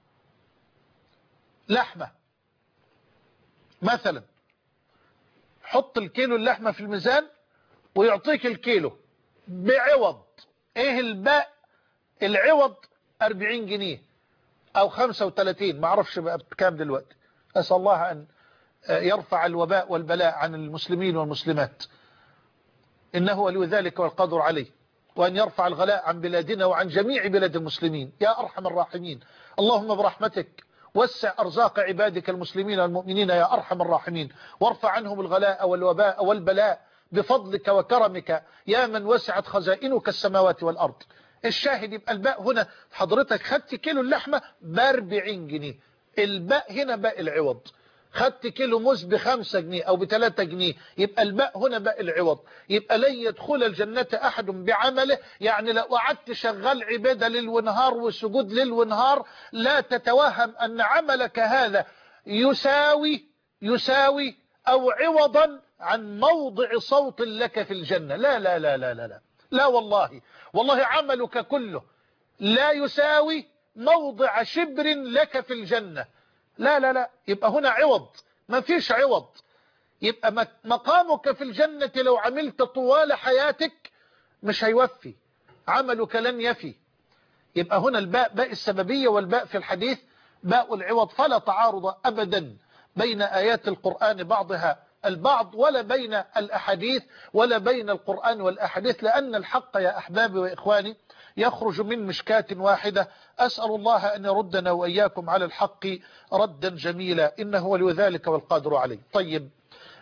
لحمة مثلا، حط الكيلو اللحمة في الميزان ويعطيك الكيلو بعوض ايه الباء؟ العوض أربعين جنيه او خمسة وثلاثين، معرفش بقى بكام دلوقتي. أسأل الله أن يرفع الوباء والبلاء عن المسلمين والمسلمات، إنه ولي ذلك والقدر عليه، وأن يرفع الغلاء عن بلادنا وعن جميع بلاد المسلمين يا أرحم الراحمين. اللهم برحمتك وسع أرزاق عبادك المسلمين والمؤمنين يا أرحم الراحمين، وارفع عنهم الغلاء والوباء والبلاء بفضلك وكرمك يا من وسعت خزائنك السماوات والأرض. الشاهد يبقى الباء هنا حضرتك خدت كيلو اللحمة بأربعين جنيه، الباء هنا باء العوض. خدت كيلو موز بخمسة جنيه او بثلاثة جنيه، يبقى الباء هنا باء العوض. يبقى لن يدخل الجنة احد بعمله، يعني لو قعدت شغال عبادة ليل ونهار وسجود ليل ونهار لا تتوهم ان عملك هذا يساوي يساوي او عوضا عن موضع صوت لك في الجنة. لا لا لا لا لا لا, لا والله والله عملك كله لا يساوي موضع شبر لك في الجنة. لا لا لا، يبقى هنا عوض، ما فيش عوض. يبقى مقامك في الجنة لو عملت طوال حياتك مش هيوفي، عملك لن يفي. يبقى هنا الباء باء السببية والباء في الحديث باء العوض. فلا تعارض أبدا بين آيات القرآن بعضها البعض ولا بين الأحاديث ولا بين القرآن والأحاديث، لأن الحق يا أحبابي وإخواني يخرج من مشكاة واحدة. أسأل الله أن يردنا وإياكم على الحق ردا جميلا، إنه ولي ذلك والقادر عليه. طيب،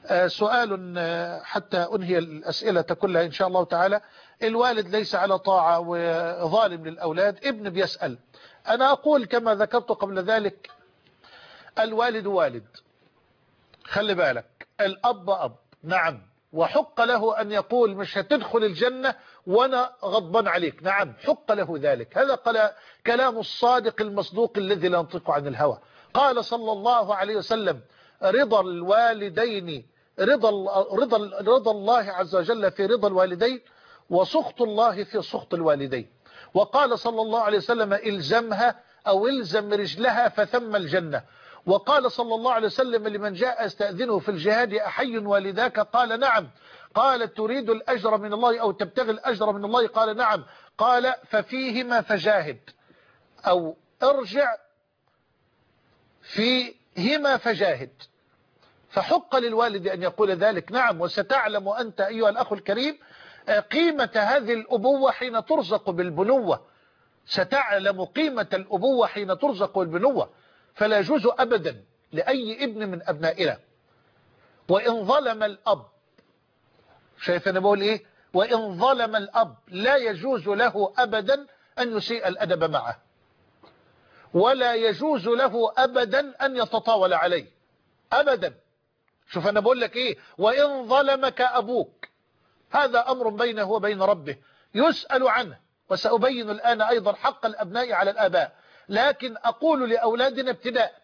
سؤال حتى أنهي الأسئلة كلها إن شاء الله تعالى. الوالد ليس على طاعة وظالم للأولاد، ابن بيسأل. أنا أقول كما ذكرت قبل ذلك، الوالد والد، خلي بالك، الأب أب، نعم، وحق له أن يقول مش هتدخل الجنة وأنا غضبان عليك، نعم، حق له ذلك. هذا قال كلام الصادق المصدوق الذي لا ينطق عن الهوى. قال صلى الله عليه وسلم: رضا الوالدين رضا رضا رضا الله عز وجل في رضا الوالدين، وسخط الله في سخط الوالدين. وقال صلى الله عليه وسلم: الزمها أو الزم رجلها فثم الجنة. وقال صلى الله عليه وسلم لمن جاء يستأذنه في الجهاد: أحي والداك؟ قال: نعم. قال: تريد الأجر من الله أو تبتغي الأجر من الله؟ قال: نعم. قال: ففيهما فجاهد، أو ارجع فيهما فجاهد. فحق للوالد أن يقول ذلك، نعم. وستعلم أنت أيها الأخ الكريم قيمة هذه الأبوة حين ترزق بالبنوة، ستعلم قيمة الأبوة حين ترزق بالبنوة. فلا يجوز أبدا لأي ابن من أبنائنا، وإن ظلم الأب، شايف أنا بقول إيه؟ وإن ظلم الأب لا يجوز له أبدا أن يسيء الأدب معه، ولا يجوز له أبدا أن يتطاول عليه أبدا. شوف أنا بقول لك إيه؟ وإن ظلمك أبوك، هذا أمر بينه وبين ربه يسأل عنه، وسأبين الآن أيضا حق الأبناء على الآباء. لكن أقول لأولادنا ابتداء: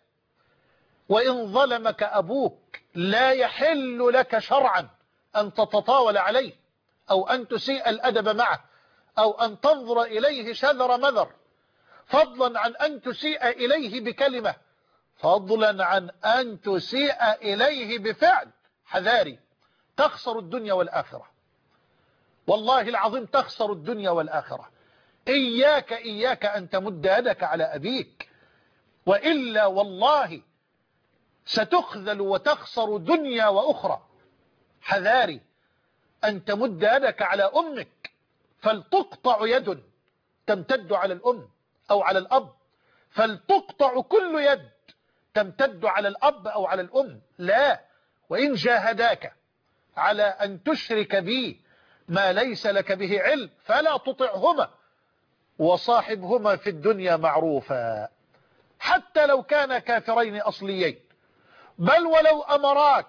وإن ظلمك أبوك لا يحل لك شرعا أن تتطاول عليه، أو أن تسيء الأدب معه، أو أن تنظر إليه شذر مذر، فضلا عن أن تسيء إليه بكلمة، فضلا عن أن تسيء إليه بفعل. حذاري، تخسر الدنيا والآخرة، والله العظيم تخسر الدنيا والآخرة. إياك إياك أن تمد يدك على أبيك، وإلا والله ستخذل وتخسر دنيا وأخرى. حذاري أن تمد يدك على أمك فلتقطع يد تمتد على الأم أو على الأب، فلتقطع كل يد تمتد على الأب أو على الأم. لا، وإن جاهداك على أن تشرك بي ما ليس لك به علم فلا تطعهما، وصاحبهما في الدنيا معروفا، حتى لو كان كافرين أصليين، بل ولو أمراك.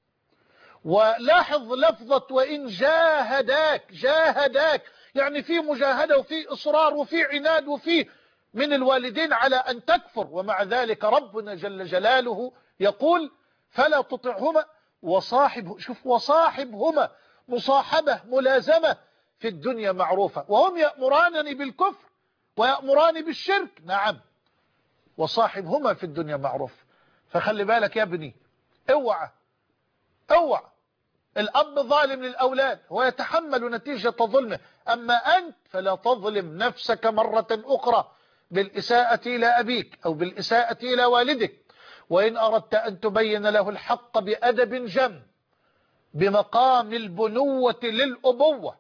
ولاحظ لفظة وإن جاهداك، جاهداك يعني في مجاهدة وفي إصرار وفي عناد وفي من الوالدين على أن تكفر، ومع ذلك ربنا جل جلاله يقول: فلا تطعهما وصاحب، شوف، وصاحبهما، مصاحبة، ملازمة، في الدنيا معروفة. وهم يأمرانني بالكفر ويأمراني بالشرك، نعم، وصاحبهما في الدنيا معروف. فخلي بالك يا ابني، اوعى اوعى الأب ظالم للأولاد ويتحمل نتيجة ظلمه، أما أنت فلا تظلم نفسك مرة أخرى بالإساءة إلى أبيك أو بالإساءة إلى والدك. وإن أردت أن تبين له الحق بأدب جم، بمقام البنوة للأبوة،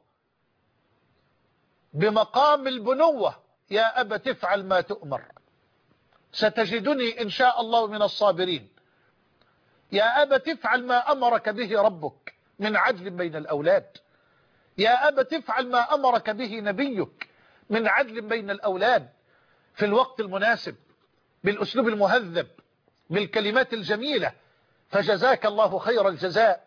بمقام البنوة: يا أبا تفعل ما تؤمر ستجدني إن شاء الله من الصابرين. يا أبا تفعل ما أمرك به ربك من عدل بين الأولاد. يا أبا تفعل ما أمرك به نبيك من عدل بين الأولاد، في الوقت المناسب، بالأسلوب المهذب، بالكلمات الجميلة. فجزاك الله خير الجزاء،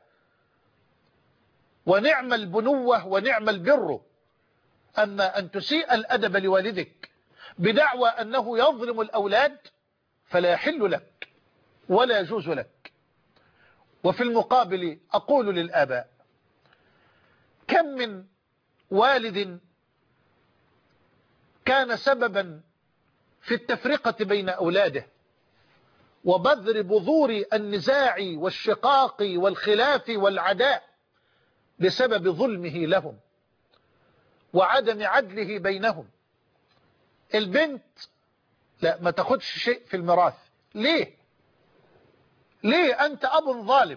ونعم البنوة ونعم البر. أما أن تسيء الأدب لوالدك بدعوى أنه يظلم الأولاد فلا يحل لك ولا يجوز لك. وفي المقابل أقول للآباء: كم من والد كان سببا في التفرقة بين أولاده وبذر بذور النزاع والشقاق والخلاف والعداء بسبب ظلمه لهم وعدم عدله بينهم. البنت لا ما تاخدش شيء في الميراث. ليه؟ ليه؟ أنت أب ظالم،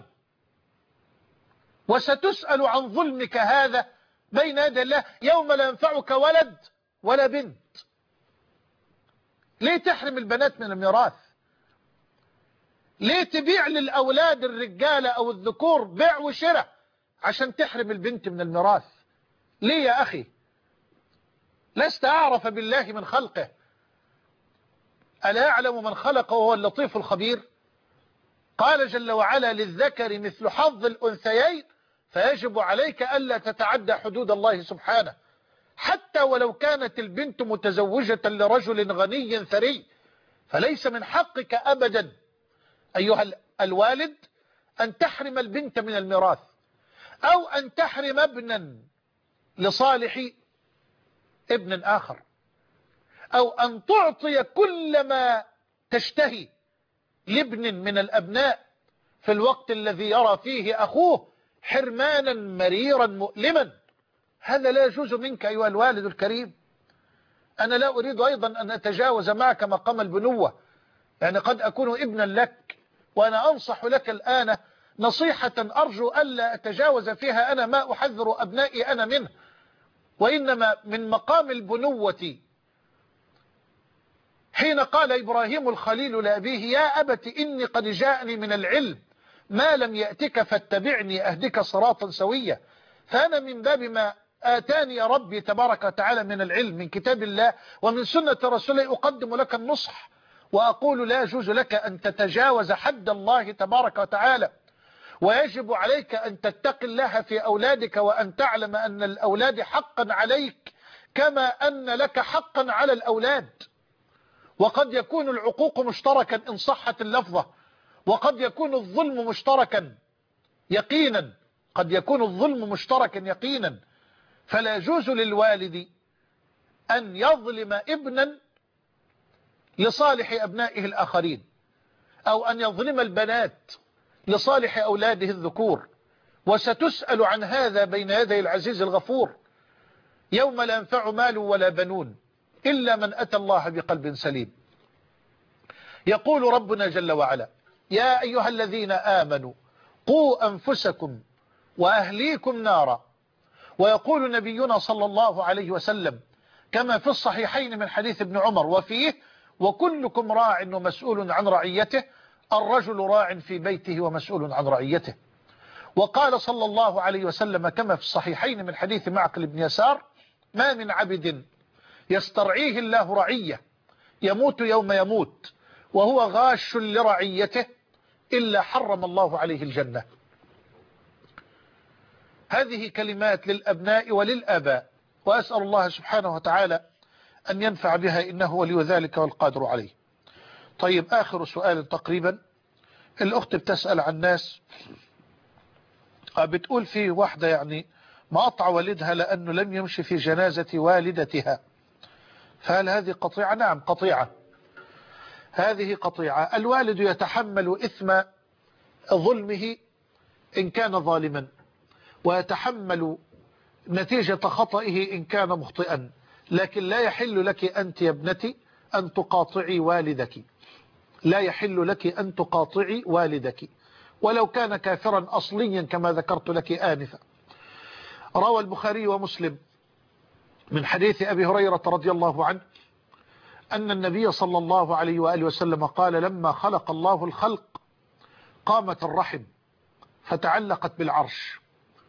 وستسأل عن ظلمك هذا بين يدي الله يوم لا ينفعك ولد ولا بنت. ليه تحرم البنات من الميراث؟ ليه تبيع للأولاد الرجالة أو الذكور بيع وشراء عشان تحرم البنت من الميراث؟ ليه يا أخي؟ لست أعرف بالله من خلقه. ألا يعلم من خلق وهو اللطيف الخبير؟ قال جل وعلا للذكر مثل حظ الأنثيين فيجب عليك ألا تتعدى حدود الله سبحانه، حتى ولو كانت البنت متزوجة لرجل غني ثري، فليس من حقك أبدا أيها الوالد أن تحرم البنت من الميراث، أو أن تحرم ابنا لصالح ابن آخر، أو أن تعطي كل ما تشتهي لابن من الأبناء في الوقت الذي يرى فيه أخوه حرمانا مريرا مؤلما. هذا لا يجوز منك أيها الوالد الكريم. أنا لا أريد أيضا أن أتجاوز معك مقام البنوة، يعني قد أكون ابنا لك، وأنا أنصح لك الآن نصيحة أرجو ألا أتجاوز فيها أنا ما أحذر أبنائي أنا منه، وإنما من مقام البنوة حين قال إبراهيم الخليل لأبيه يا أبت إني قد جاءني من العلم ما لم يأتك فاتبعني أهدك صراطا سويا. فأنا من باب ما آتاني ربي تبارك وتعالى من العلم من كتاب الله ومن سنة رسوله أقدم لك النصح، وأقول لا يجوز لك أن تتجاوز حد الله تبارك وتعالى، ويجب عليك أن تتقي الله في أولادك، وأن تعلم أن الأولاد حقا عليك كما أن لك حقا على الأولاد. وقد يكون العقوق مشتركا إن صحت اللفظة، وقد يكون الظلم مشتركا يقينا، قد يكون الظلم مشتركا يقينا. فلا يجوز للوالد أن يظلم ابنا لصالح أبنائه الآخرين، أو أن يظلم البنات لصالح أولاده الذكور، وستسأل عن هذا بين يدي العزيز الغفور يوم لا ينفع مال ولا بنون إلا من أتى الله بقلب سليم. يقول ربنا جل وعلا يا أيها الذين آمنوا قوا أنفسكم وأهليكم نارا. ويقول نبينا صلى الله عليه وسلم كما في الصحيحين من حديث ابن عمر وفيه وكلكم راع ومسؤول عن رعيته، الرجل راع في بيته ومسؤول عن رعيته. وقال صلى الله عليه وسلم كما في الصحيحين من حديث معقل بن يسار ما من عبد يسترعيه الله رعية يموت يوم يموت وهو غاش لرعيته إلا حرم الله عليه الجنة. هذه كلمات للأبناء وللآباء، وأسأل الله سبحانه وتعالى أن ينفع بها إنه ولي ذلك والقادر عليه. طيب آخر سؤال تقريبا، الأخت بتسأل عن ناس بتقول في واحدة يعني مقطع والدها لأنه لم يمشي في جنازة والدتها، فهل هذه قطيعة؟ نعم قطيعة، هذه قطيعة. الوالد يتحمل إثم ظلمه إن كان ظالما، ويتحمل نتيجة خطئه إن كان مخطئا، لكن لا يحل لك أنت يا ابنتي أن تقاطعي والدك، لا يحل لك أن تقاطعي والدك ولو كان كافرا أصليا كما ذكرت لك آنفا. روى البخاري ومسلم من حديث أبي هريرة رضي الله عنه أن النبي صلى الله عليه وآله وسلم قال لما خلق الله الخلق قامت الرحم فتعلقت بالعرش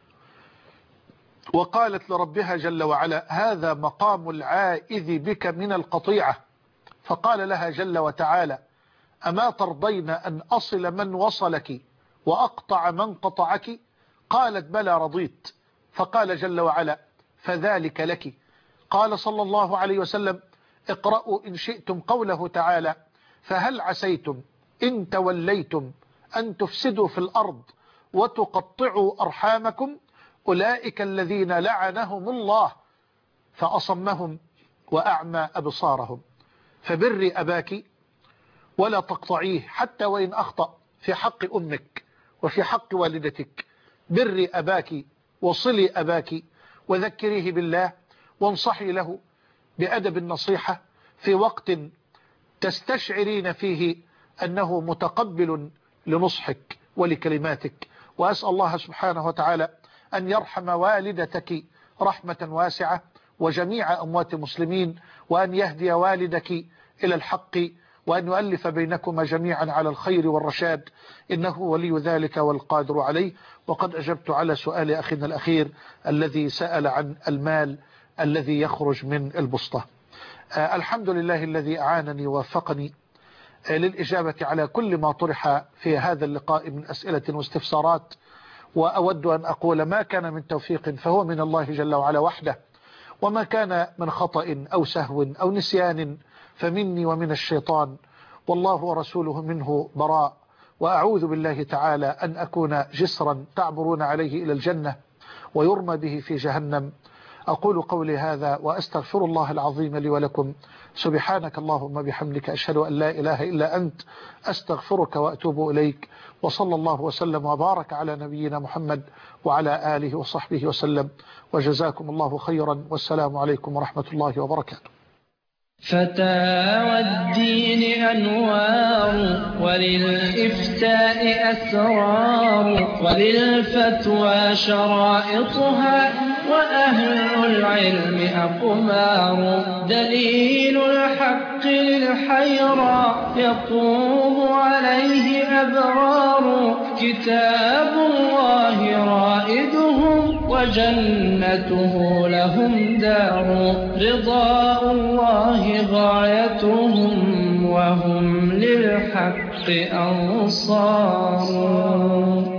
وقالت لربها جل وعلا هذا مقام العائذ بك من القطيعة، فقال لها جل وتعالى أما ترضين أن أصل من وصلك وأقطع من قطعك؟ قالت بلى رضيت، فقال جل وعلا فذلك لك. قال صلى الله عليه وسلم اقرأوا إن شئتم قوله تعالى فهل عسيتم إن توليتم أن تفسدوا في الأرض وتقطعوا أرحامكم أولئك الذين لعنهم الله فأصمهم وأعمى أبصارهم. فبر أباك ولا تقطعيه حتى وإن أخطأ في حق أمك وفي حق والدتك. بر أباك وصلي أباك وذكريه بالله وانصحي له بأدب النصيحة في وقت تستشعرين فيه أنه متقبل لنصحك ولكلماتك. وأسأل الله سبحانه وتعالى أن يرحم والدتك رحمة واسعة وجميع أموات المسلمين، وأن يهدي والدك إلى الحق وأن يؤلف بينكما جميعا على الخير والرشاد، إنه ولي ذلك والقادر عليه. وقد أجبت على سؤال أخينا الأخير الذي سأل عن المال الذي يخرج من البسطة. آه الحمد لله الذي أعانني ووفقني آه للإجابة على كل ما طرح في هذا اللقاء من أسئلة واستفسارات. وأود أن أقول ما كان من توفيق فهو من الله جل وعلا وحده، وما كان من خطأ أو سهو أو نسيان فمني ومن الشيطان، والله ورسوله منه براء. وأعوذ بالله تعالى أن أكون جسرا تعبرون عليه إلى الجنة ويرمى به في جهنم. أقول قولي هذا وأستغفر الله العظيم لي ولكم. سبحانك اللهم بحمدك، أشهد أن لا إله إلا أنت، أستغفرك وأتوب إليك. وصلى الله وسلم وبارك على نبينا محمد وعلى آله وصحبه وسلم، وجزاكم الله خيرا، والسلام عليكم ورحمة الله وبركاته. فتاوى الدين أنوار، وللإفتاء أسرار، وللفتوى شرائطها، وأهل العلم أقمار. دليل الحق للحيرى يطوب عليه أبرار. كتاب الله رائدهم، وجنته لهم دار. رضاء الله غايتهم، وهم للحق أنصار.